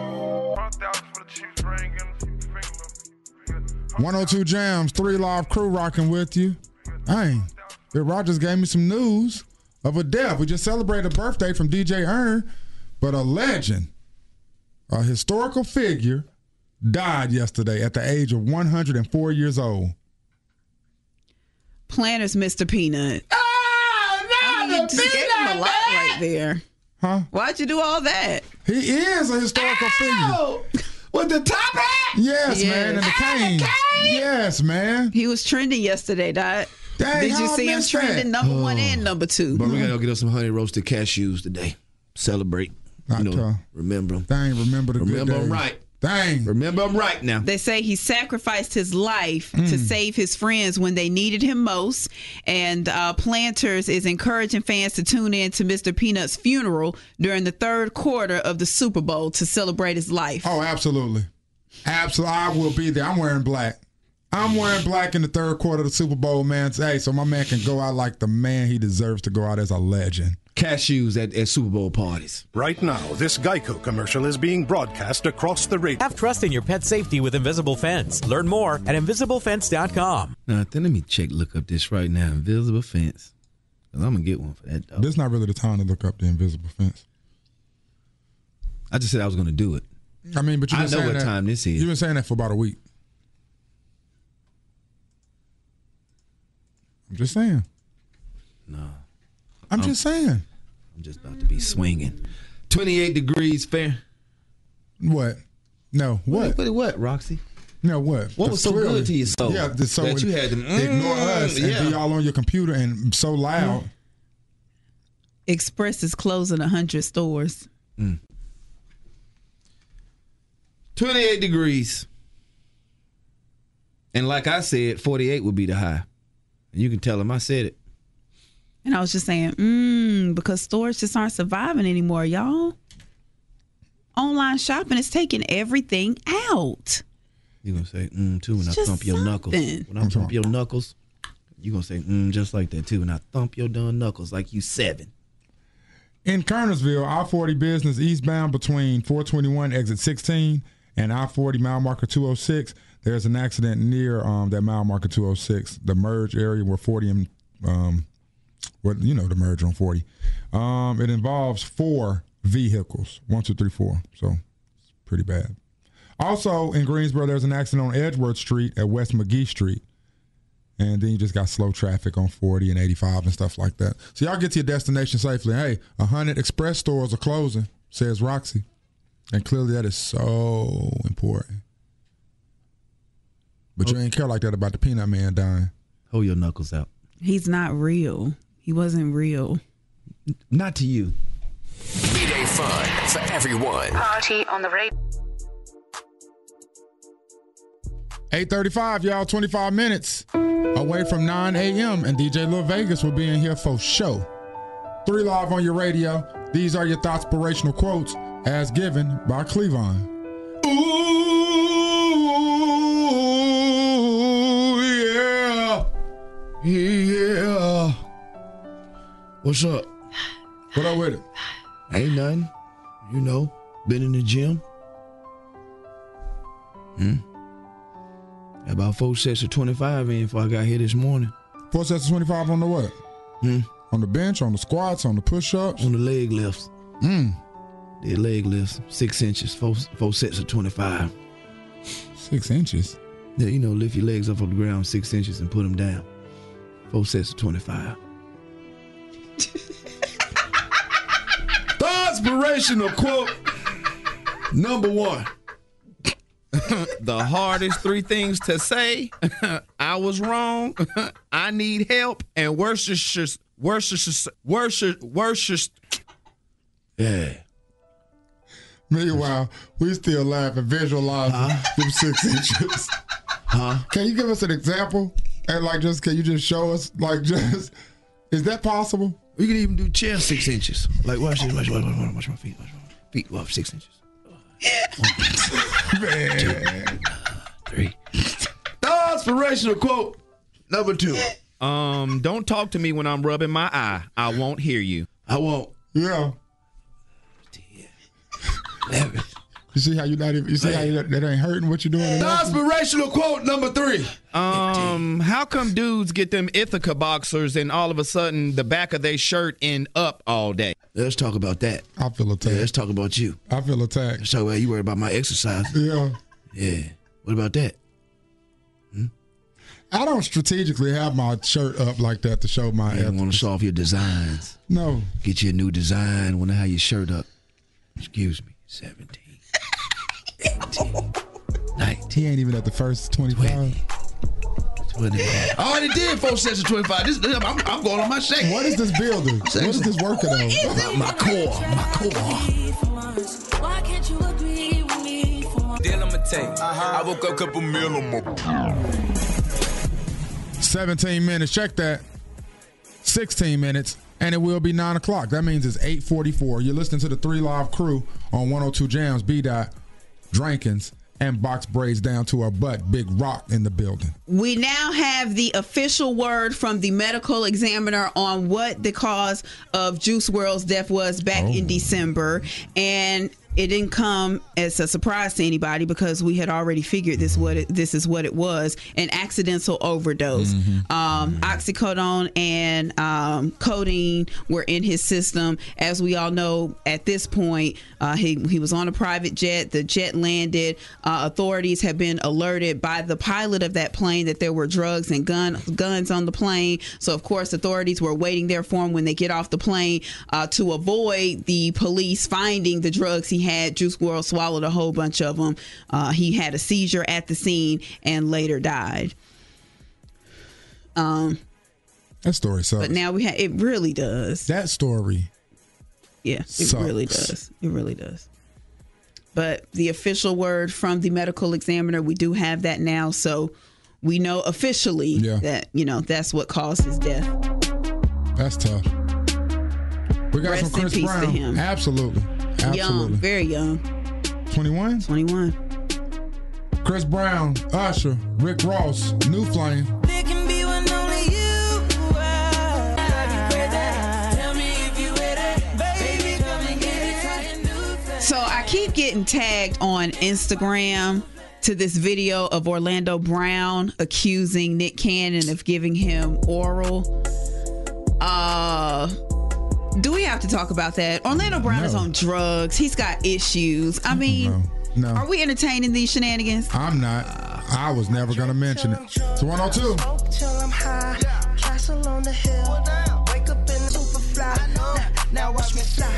102 Jams, 3 Live crew rocking with you. Dang, Bill Rogers gave me some news of a death. We just celebrated a birthday from DJ Earn, but a legend, a historical figure, died yesterday at the age of 104 years old. Planners, Mr. Peanut. Oh, no, you just gave him a lot right there. Huh? Why'd you do all that? He is a historical figure. With the top hat? Yes, man, and the cane. Yes, man. He was trending yesterday, Dot. Dang, Did you how I see him missed trending that? number 1 and number 2? But we gotta go get us some honey roasted cashews today. Celebrate. Remember them. Dang, remember the good Remember them days. right. Dang. Remember them right now. They say he sacrificed his life to save his friends when they needed him most. And Planters is encouraging fans to tune in to Mr. Peanut's funeral during the third quarter of the Super Bowl to celebrate his life. Oh, absolutely. Absolutely. I will be there. I'm wearing black. I'm wearing black in the third quarter of the Super Bowl, man. Hey, so my man can go out like the man he deserves to go out as a legend. Cashews at Super Bowl parties. Right now, this Geico commercial is being broadcast across the radio. Have trust in your pet safety with Invisible Fence. Learn more at InvisibleFence.com. Now, then let me look up this right now. Invisible Fence. I'm going to get one for that, dog. This is not really the time to look up the Invisible Fence. I just said I was going to do it. I mean, but I know what time this is. You've been saying that for about a week. I'm just saying. No. I'm just saying. I'm just about to be swinging. 28 degrees fair. What? No. What? What, Roxy? No, what? What was so good to you so? Yeah, so that you had to ignore us and be all on your computer and so loud. Express is closing 100 stores. 28 degrees. And like I said, 48 would be the high. And you can tell them I said it. And I was just saying, because stores just aren't surviving anymore, y'all. Online shopping is taking everything out. You're going to say, too, when I Just thump your knuckles. When I thump your knuckles, you're going to say, just like that, too. When I thump your darn knuckles like you 7. In Kernersville, I-40 business eastbound between 421 exit 16 and I-40 mile marker 206. There's an accident near that mile marker 206, the merge area where 40 and, the merge on 40. It involves 4 vehicles, 1, 2, 3, 4. So it's pretty bad. Also in Greensboro, there's an accident on Edgeworth Street at West McGee Street. And then you just got slow traffic on 40 and 85 and stuff like that. So y'all get to your destination safely. Hey, 100 express stores are closing, says Roxy. And clearly that is so important. But you ain't care like that about the Peanut Man dying. Hold your knuckles out. He's not real. He wasn't real. Not to you. B-Day fun for everyone. Party on the radio. 8:35, y'all, 25 minutes away from 9 a.m. and DJ Lil Vegas will be in here for show. 3 Live on your radio. These are your thoughtspirational quotes as given by Cleavon. Ooh, yeah. Yeah. What's up? What up with it? Ain't nothing. Been in the gym. About 4 sets of 25 in before I got here this morning. 4 sets of 25 on the what? On the bench, on the squats, on the push-ups? On the leg lifts. The leg lifts, 6 inches, four sets of 25. 6 inches? Yeah, you know, lift your legs up off the ground 6 inches and put them down. 4 sets of 25. The inspirational quote number 1. The hardest 3 things to say. I was wrong. I need help. And Worcestershire. Yeah. Meanwhile, we still laugh and visualize them 6 inches. Can you give us an example? And can you just show us? Is that possible? We can even do chest 6 inches. Like, watch this. Watch my feet. Watch my feet. Well, 6 inches. 1, 2, 3. The inspirational quote number 2. Don't talk to me when I'm rubbing my eye. I won't hear you. I won't. Yeah. 11. You see how that ain't hurting what you're doing? The inspirational quote number 3. How come dudes get them Ithaca boxers and all of a sudden the back of their shirt end up all day? Let's talk about that. I feel attacked. Yeah, let's talk about you. I feel attacked. Let's talk about you worried about my exercise. Yeah. Yeah. What about that? I don't strategically have my shirt up like that to show my. I want to show off your designs. No. Get you a new design. Want to have your shirt up. Excuse me. 17. 18. 19. He ain't even at the first 25. 20. I already did 4 sets of 25. I'm going on my second. What is this building? What is this working on? My core. Why can't you agree with me for Deal I'ma take. I woke up, couple meal on my 17 minutes. Check that. 16 minutes. And it will be 9 o'clock. That means it's 8:44. You're listening to the 3 Live crew on 102 Jams, B-Dot, Drankins, and Box Braids down to our butt. Big Rock in the building. We now have the official word from the medical examiner on what the cause of Juice WRLD's death was back in December. And it didn't come as a surprise to anybody because we had already figured this is what it was, an accidental overdose. Oxycodone and codeine were in his system. As we all know, at this point, he was on a private jet. The jet landed. Authorities have been alerted by the pilot of that plane that there were drugs and guns on the plane. So, of course, authorities were waiting there for him when they get off the plane to avoid the police finding the drugs he had. Juice WRLD swallowed a whole bunch of them. He had a seizure at the scene and later died. That story sucks. But now it really does. That story. Yeah, it sucks. Really does. It really does. But the official word from the medical examiner, we do have that now. So we know officially that, that's what caused his death. That's tough. We got some Chris Brown. To him. Absolutely. Young, very young. 21? 21. Chris Brown, Usher, Rick Ross, New Flame. There can be one only you. Tell me if you with it. Baby, come and get it. So I keep getting tagged on Instagram to this video of Orlando Brown accusing Nick Cannon of giving him oral. Do we have to talk about that? Orlando Brown is on drugs. He's got issues. I mean, no. Are we entertaining these shenanigans? I'm not. I was never going to mention it. It's 102. Now watch me fly.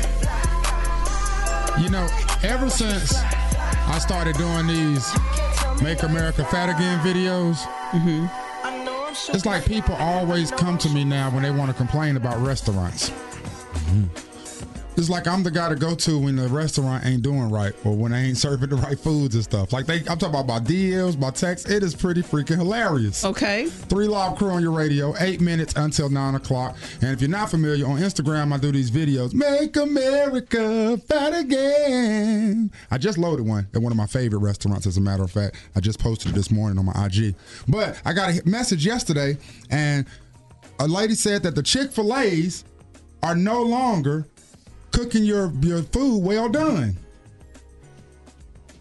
Ever since I started doing these Make America Fat Again videos, it's like people always come to me now when they want to complain about restaurants. It's like I'm the guy to go to when the restaurant ain't doing right or when they ain't serving the right foods and stuff. Like I'm talking about my DMs, my texts. It is pretty freaking hilarious. Okay. 3 Live crew on your radio, 8 minutes until 9 o'clock. And if you're not familiar, on Instagram, I do these videos. Make America Fat Again. I just loaded one at one of my favorite restaurants, as a matter of fact. I just posted it this morning on my IG. But I got a message yesterday, and a lady said that the Chick-fil-A's are no longer cooking your food well done.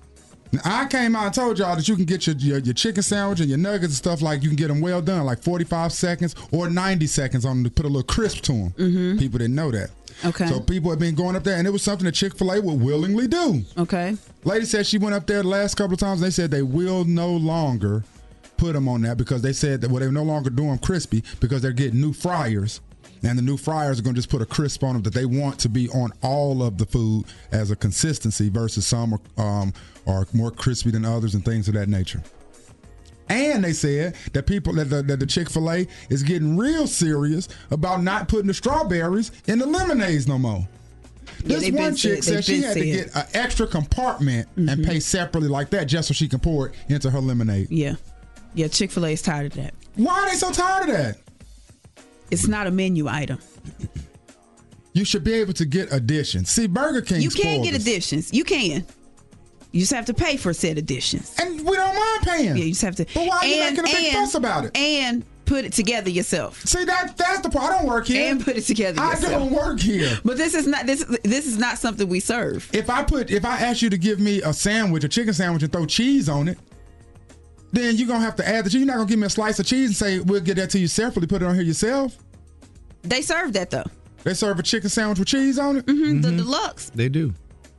Now, I came out and told y'all that you can get your chicken sandwich and your nuggets and stuff, like you can get them well done, like 45 seconds or 90 seconds on them to put a little crisp to them. Mm-hmm. People didn't know that. Okay. So people have been going up there, and it was something that Chick-fil-A would willingly do. Okay. Lady said she went up there the last couple of times, and they said they will no longer put them on that because they said that they're no longer doing crispy because they're getting new fryers. And the new fryers are going to just put a crisp on them that they want to be on all of the food as a consistency versus some are more crispy than others and things of that nature. And they said that the Chick-fil-A is getting real serious about not putting the strawberries in the lemonades no more. This one chick said she had to get an extra compartment and pay separately like that just so she can pour it into her lemonade. Yeah. Yeah, Chick-fil-A is tired of that. Why are they so tired of that? It's not a menu item. You should be able to get additions. See, Burger King. You can get additions. You can. You just have to pay for said additions. And we don't mind paying. Yeah, you just have to. But why are you making a big fuss about it? And put it together yourself. See, that's the part. I don't work here. And put it together yourself. I don't work here. But this is not something we serve. If I ask you to give me a sandwich, a chicken sandwich, and throw cheese on it, then you're going to have to add the cheese. You're not going to give me a slice of cheese and say, we'll get that to you separately, put it on here yourself. They serve that, though. They serve a chicken sandwich with cheese on it? Mm-hmm. The deluxe. They do.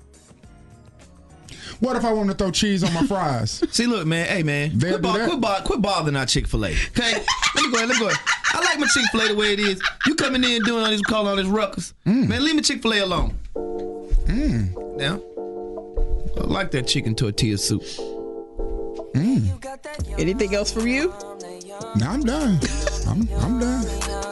What if I want to throw cheese on my fries? See, look, man. Hey, man. Quit bothering our Chick-fil-A. Okay? Let me go. I like my Chick-fil-A the way it is. You coming in doing all this, calling all this ruckus. Man, leave me Chick-fil-A alone. Now, I like that chicken tortilla soup. Anything else from you? No, I'm done. I'm done.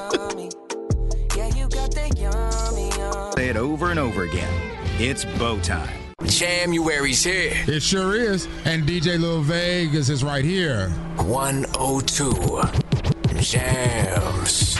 Say it over and over again. It's bow time. January's here. It sure is. And DJ Lil Vegas is right here. 102 Jams.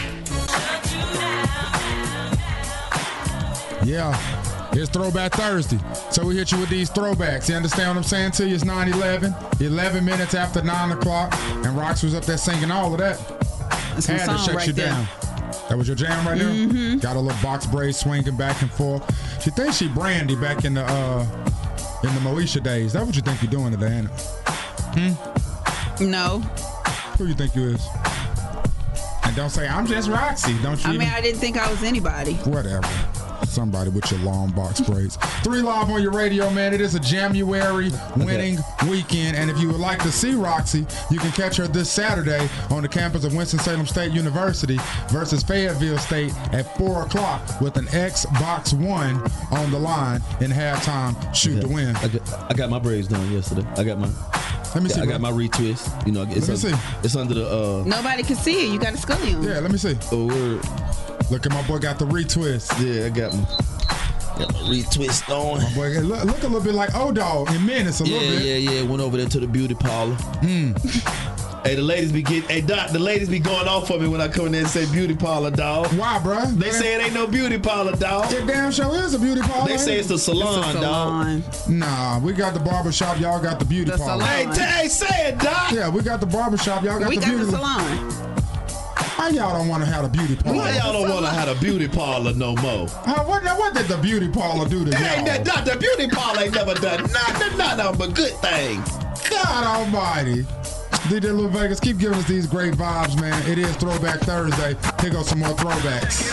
Yeah. It's Throwback Thursday. So we hit you with these throwbacks. You understand what I'm saying to you? It's 9-11, 11 minutes after 9 o'clock, and Rox was up there singing all of that. That's Had to shut you down. That was your jam right there? Mm-hmm. Got a little box braid swinging back and forth. She thinks she Brandy back in the Moesha days. That's what you think you're doing today, ain't it? No. Who you think you is? And don't say, I'm just Roxy. Don't you? I didn't think I was anybody. Whatever. Somebody with your long box braids. 3 Live on your radio, man. It is a January winning weekend. And if you would like to see Roxy, you can catch her this Saturday on the campus of Winston-Salem State University versus Fayetteville State at 4 o'clock with an Xbox One on the line in halftime shoot to win. I got my braids done yesterday. I got my... Let me see. I got my retwist. You know, let me see. It's under the... Nobody can see it. You got a scully on. Yeah, let me see. Oh, word. Look at my boy got the retwist. Yeah, I got my retwist on. My boy look a little bit like O-Dog in Menace a little bit. Yeah. Went over there to the beauty parlor. Hey, the ladies be going off for me when I come in there and say beauty parlor, dog. Why, bro? They say it ain't no beauty parlor, dog. It damn sure is a beauty parlor. They say it's a salon, dog. Nah, we got the barbershop. Y'all got the beauty parlor. Hey, say it, dog. Yeah, we got the barbershop. Y'all got the beauty the salon. Why y'all don't want to have a beauty parlor? Why y'all don't want to have a beauty parlor no more? What did the beauty parlor do to y'all? The beauty parlor ain't never done nothing but good things. God almighty. DJ Lil Vegas, keep giving us these great vibes, man. It is Throwback Thursday. Here goes some more throwbacks.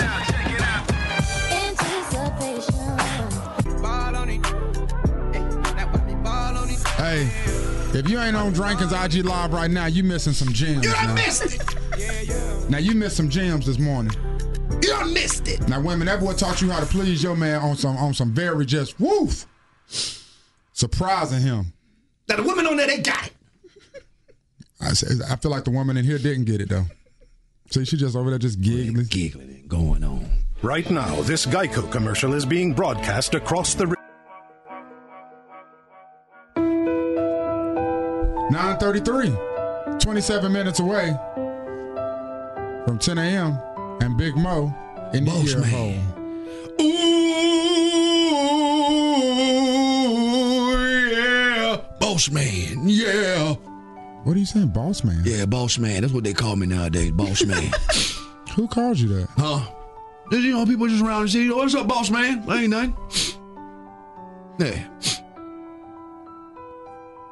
Hey, if you ain't on Drankins IG Live right now, you missing some gems. You done missed it. Now, you missed some gems this morning. You done missed it. Now, women, that boy taught you how to please your man on some very just woof. Surprising him. Now, the women on there, they got it. I feel like the woman in here didn't get it, though. See, she just over there just giggling. Giggling and going on. Right now, this Geico commercial is being broadcast across the... 9:33, 27 minutes away from 10 a.m. and Big Mo in the ear hole. Ooh, yeah. Boss man, yeah. What are you saying, boss man? Yeah, boss man. That's what they call me nowadays, boss man. Who called you that? Huh? You know, people just around and say, what's up, boss man? Ain't nothing. Yeah.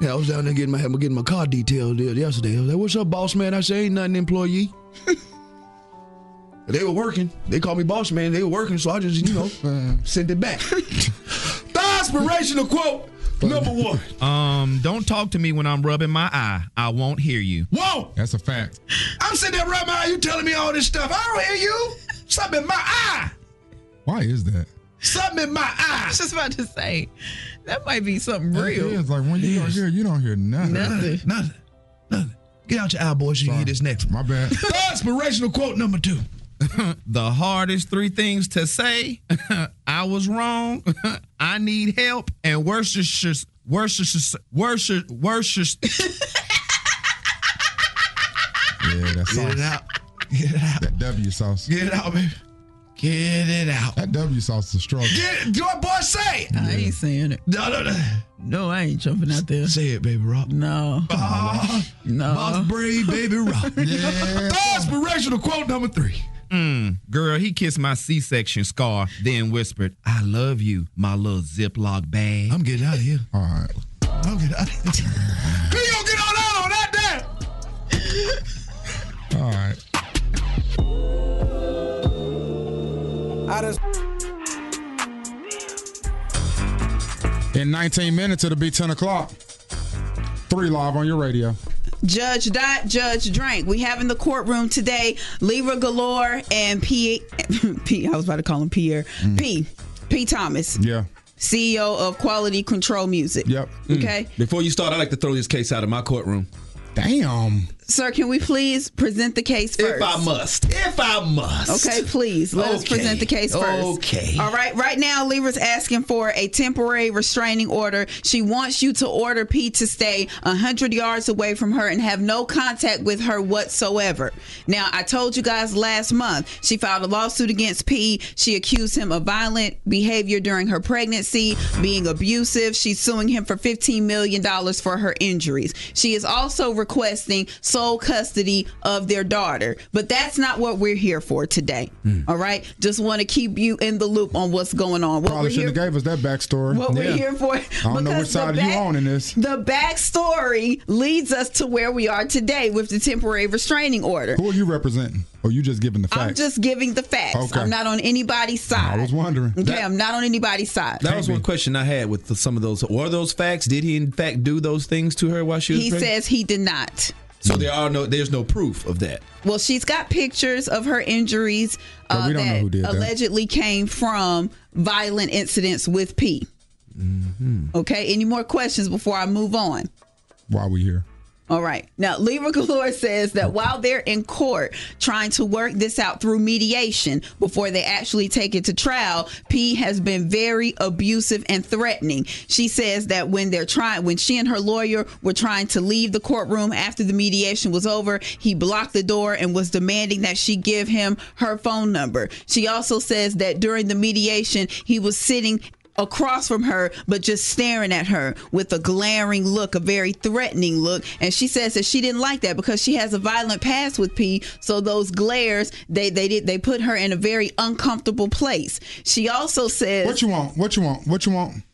Yeah, I was down there getting my car detailed yesterday. I was like, "What's up, boss man?" I said, "Ain't nothing, employee." They were working. They called me boss man. They were working, so I just, sent it back. The inspirational quote number 1. Don't talk to me when I'm rubbing my eye. I won't hear you. Whoa! That's a fact. I'm sitting there rubbing my eye. You telling me all this stuff. I don't hear you. Something in my eye. Why is that? Something in my eye. I was just about to say, that might be something real. It is. Like when you don't hear nothing. Nothing. Get out your eye, boy, so you can hear this next one. My bad. The inspirational quote number 2. The hardest 3 things to say. I was wrong. I need help. And worship. Yeah, that's Get it out. Get it out. That W sauce. Get it out, baby. Get it out. That W sauce is a struggle. Get it. Your boy say it. I ain't saying it. No, I ain't jumping out there. Say it, baby rock. No. No. Boss Brave, baby rock. The inspirational quote number 3. Girl, he kissed my C-section scar, then whispered, "I love you, my little Ziploc bag." I'm getting out of here. All right. I'm getting out of here. We gonna get on out on that damn. All right. In 19 minutes, it'll be 10 o'clock. 3 live on your radio. Judge Dot, Judge Drank. We have in the courtroom today Lyra Galore and P. I was about to call him Pierre. P. Thomas. Yeah. CEO of Quality Control Music. Yep. Okay. Before you start, I'd like to throw this case out of my courtroom. Damn. Sir, can we please present the case first? If I must. Okay, please. Let us present the case first. Okay. All right. Right now, Lyra's asking for a temporary restraining order. She wants you to order P to stay 100 yards away from her and have no contact with her whatsoever. Now, I told you guys last month, she filed a lawsuit against P. She accused him of violent behavior during her pregnancy, being abusive. She's suing him for $15 million for her injuries. She is also requesting sole custody of their daughter. But that's not what we're here for today. All right? Just want to keep you in the loop on what's going on. Probably shouldn't have gave us that backstory. What we're here for. I don't know which side you on in this. The backstory leads us to where we are today with the temporary restraining order. Who are you representing? Or you just giving the facts? I'm just giving the facts. Okay. I'm not on anybody's side. I was wondering. Okay, I'm not on anybody's side. That was one question I had with some of those. Were those facts? Did he in fact do those things to her while she was pregnant? He says he did not. So there's no proof of that. Well, she's got pictures of her injuries we don't know who did that. allegedly came from violent incidents with P. Okay, any more questions before I move on? Why are we here? All right. Now, Lyra Galore says that while they're in court trying to work this out through mediation before they actually take it to trial, P has been very abusive and threatening. She says that when she and her lawyer were trying to leave the courtroom after the mediation was over, he blocked the door and was demanding that she give him her phone number. She also says that during the mediation, he was sitting across from her, but just staring at her with a glaring look, a very threatening look. And she says that she didn't like that because she has a violent past with P. So those glares, they put her in a very uncomfortable place. She also says, What you want?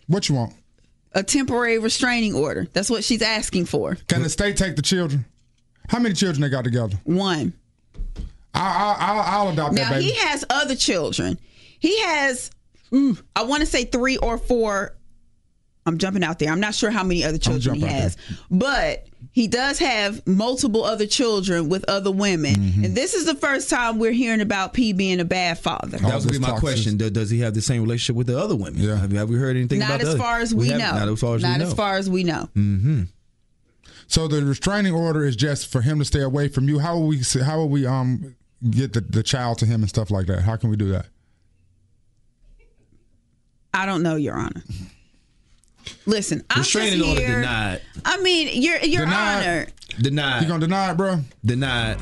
A temporary restraining order. That's what she's asking for. Can the state take the children? How many children they got together? 1. I'll adopt that baby. Now, he has other children. He has, I want to say 3 or 4. I'm jumping out there. I'm not sure how many other children he has. But he does have multiple other children with other women. Mm-hmm. And this is the first time we're hearing about P being a bad father. That was be my question. Does he have the same relationship with the other women? Yeah. Have we heard anything about that? Not as far as we know. Not as far as we know. Mm-hmm. So the restraining order is just for him to stay away from you. How will we get the child to him and stuff like that? How can we do that? I don't know, Your Honor. Listen, I'm restraining just order here. denied. I mean, Your Honor. Denied. You gonna deny it, bro? Denied.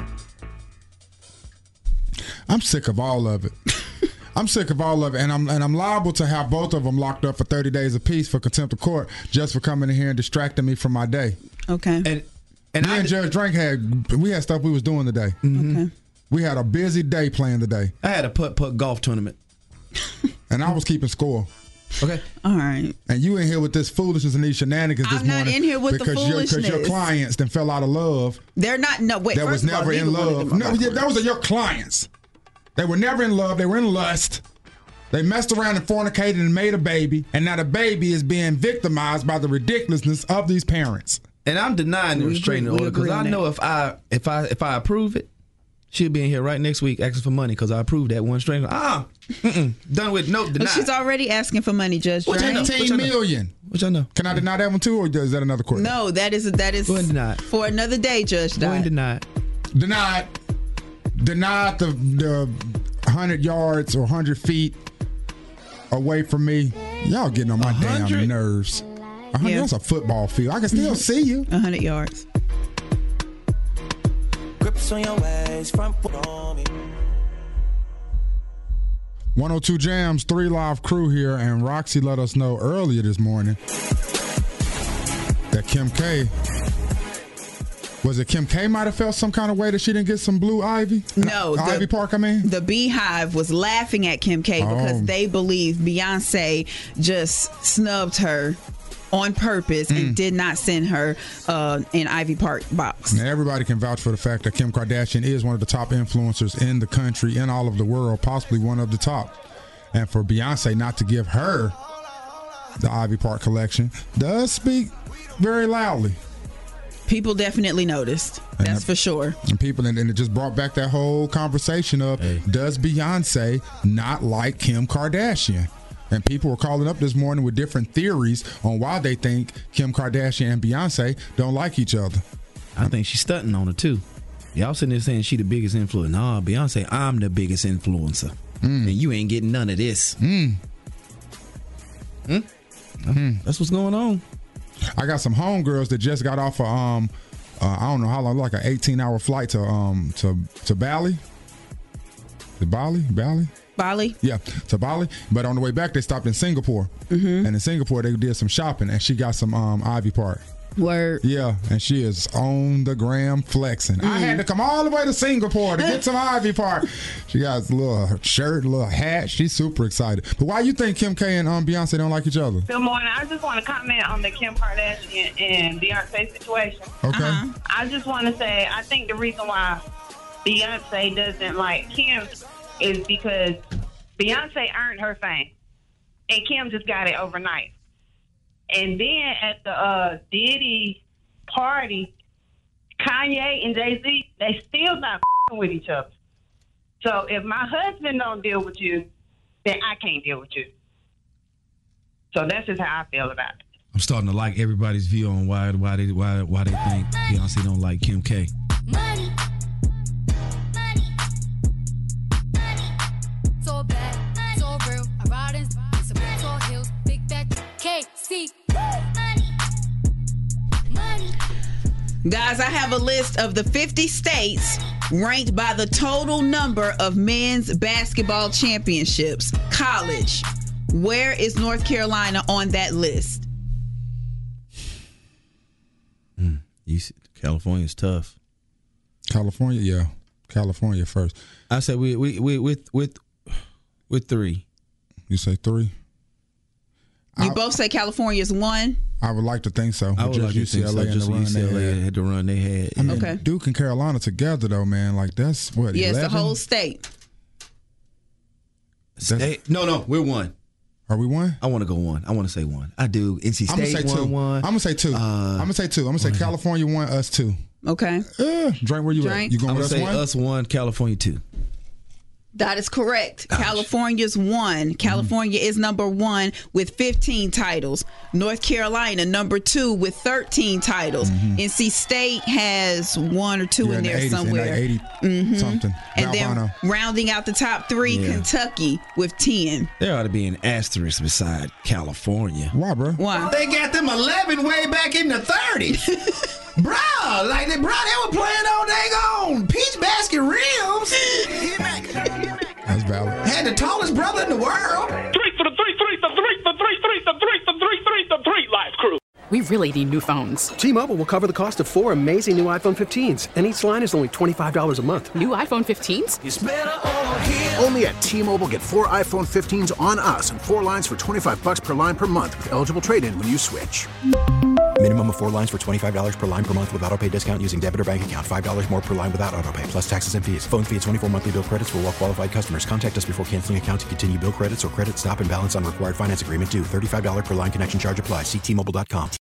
I'm sick of all of it. and I'm liable to have both of them locked up for 30 days apiece for contempt of court just for coming in here and distracting me from my day. Okay. And me and Judge Drink had stuff we was doing today. Mm-hmm. Okay. We had a busy day playing today. I had a putt golf tournament. And I was keeping score. Okay. All right. And you in here with this foolishness and these shenanigans this I'm morning. not in here with the because foolishness. Because your clients then fell out of love. They're not. No, wait. That was first of all, never in neither one of love. them No, are my yeah, those are your clients. They were never in love. They were in lust. They messed around and fornicated and made a baby. And now the baby is being victimized by the ridiculousness of these parents. And I'm denying the restraining order because I know if I approve it, she'll be in here right next week asking for money because I approved that one restraining order. Done with no deny. But she's already asking for money, Judge. $15 million. Which I know. Can I deny that one too, or is that another question? No, that is for another day, Judge. Go and deny it. Denied the 100 yards or 100 feet away from me. Y'all getting on my damn nerves. 100 yards, a football field. I can still see you. 100 yards. Grips on your ways, front foot on me. 102 Jams, 3 Live crew here, and Roxy let us know earlier this morning that Kim K. Was it Kim K might have felt some kind of way that she didn't get some blue ivy? No. Ivy Park, I mean? The Beehive was laughing at Kim K because they believe Beyonce just snubbed her on purpose and did not send her an Ivy Park box. Now, everybody can vouch for the fact that Kim Kardashian is one of the top influencers in the country, in all of the world, possibly one of the top. And for Beyonce not to give her the Ivy Park collection does speak very loudly. People definitely noticed. That's for sure. And it just brought back that whole conversation of, does Beyonce not like Kim Kardashian? And people were calling up this morning with different theories on why they think Kim Kardashian and Beyonce don't like each other. I think she's stunting on her too. Y'all sitting there saying she the biggest influencer. Nah, Beyonce, I'm the biggest influencer. And you ain't getting none of this. That's what's going on. I got some homegirls that just got off I don't know how long, like an 18-hour flight to Bali. To Bali? Yeah, to Bali. But on the way back, they stopped in Singapore. And in Singapore, they did some shopping, and she got some Ivy Park. Word. Yeah, and she is on the gram flexing. I had to come all the way to Singapore to get some Ivy Park. She got a little shirt, a little hat. She's super excited. But why you think Kim K and Beyonce don't like each other? Good morning. I just want to comment on the Kim Kardashian and Beyonce situation. Okay. I just want to say, I think the reason why Beyonce doesn't like Kim is because Beyonce earned her fame, and Kim just got it overnight. And then at the Diddy party, Kanye and Jay-Z, they still not with each other. So if my husband don't deal with you, then I can't deal with you. So that's just how I feel about it. I'm starting to like everybody's view on why they think Beyonce don't like Kim K. Money. So bad, so real. I ride in some big tall hills, big back KC. Money. Guys, I have a list of the 50 states ranked by the total number of men's basketball championships. College. Where is North Carolina on that list? California's tough. California, yeah. California first. I said we with 3. You say 3? You both say California's 1? I would like to think so. I would like to think so. Just UCLA had the run they had. I mean, Duke and Carolina together, though, man. Like, that's what, Yes, 11? the whole state. No, we're 1. Are we 1? I want to go 1. I want to say 1. I do. NC State 1. I'm gonna say 2. I'm gonna say 2. I'm gonna say California 1, us 2. Okay. Drink, where you at? You going with us 1? Us 1, California 2. That is correct. Ouch. California's 1. California is number 1 with 15 titles. North Carolina, number 2 with 13 titles. NC State has 1 or 2 in there 80s, somewhere. In like 80 something. And then rounding out the top 3, Kentucky with 10. There ought to be an asterisk beside California. Why, bro? Why? They got them 11 way back in the 30s. Bro, they were playing on dang on Peach Basket rims. That's valid. Had the tallest brother in the world. 3 for the 3 Live crew. We really need new phones. T-Mobile will cover the cost of 4 amazing new iPhone 15s, and each line is only $25 a month. New iPhone 15s? It's better over here. Only Only at T-Mobile, get 4 iPhone 15s on us and 4 lines for $25 per line per month with eligible trade-in when you switch. Minimum of 4 lines for $25 per line per month with autopay discount using debit or bank account. $5 more per line without autopay, plus taxes and fees. Phone fee at 24 monthly bill credits for well-qualified customers. Contact us before canceling account to continue bill credits or credit stop and balance on required finance agreement due. $35 per line connection charge applies. See T-Mobile.com.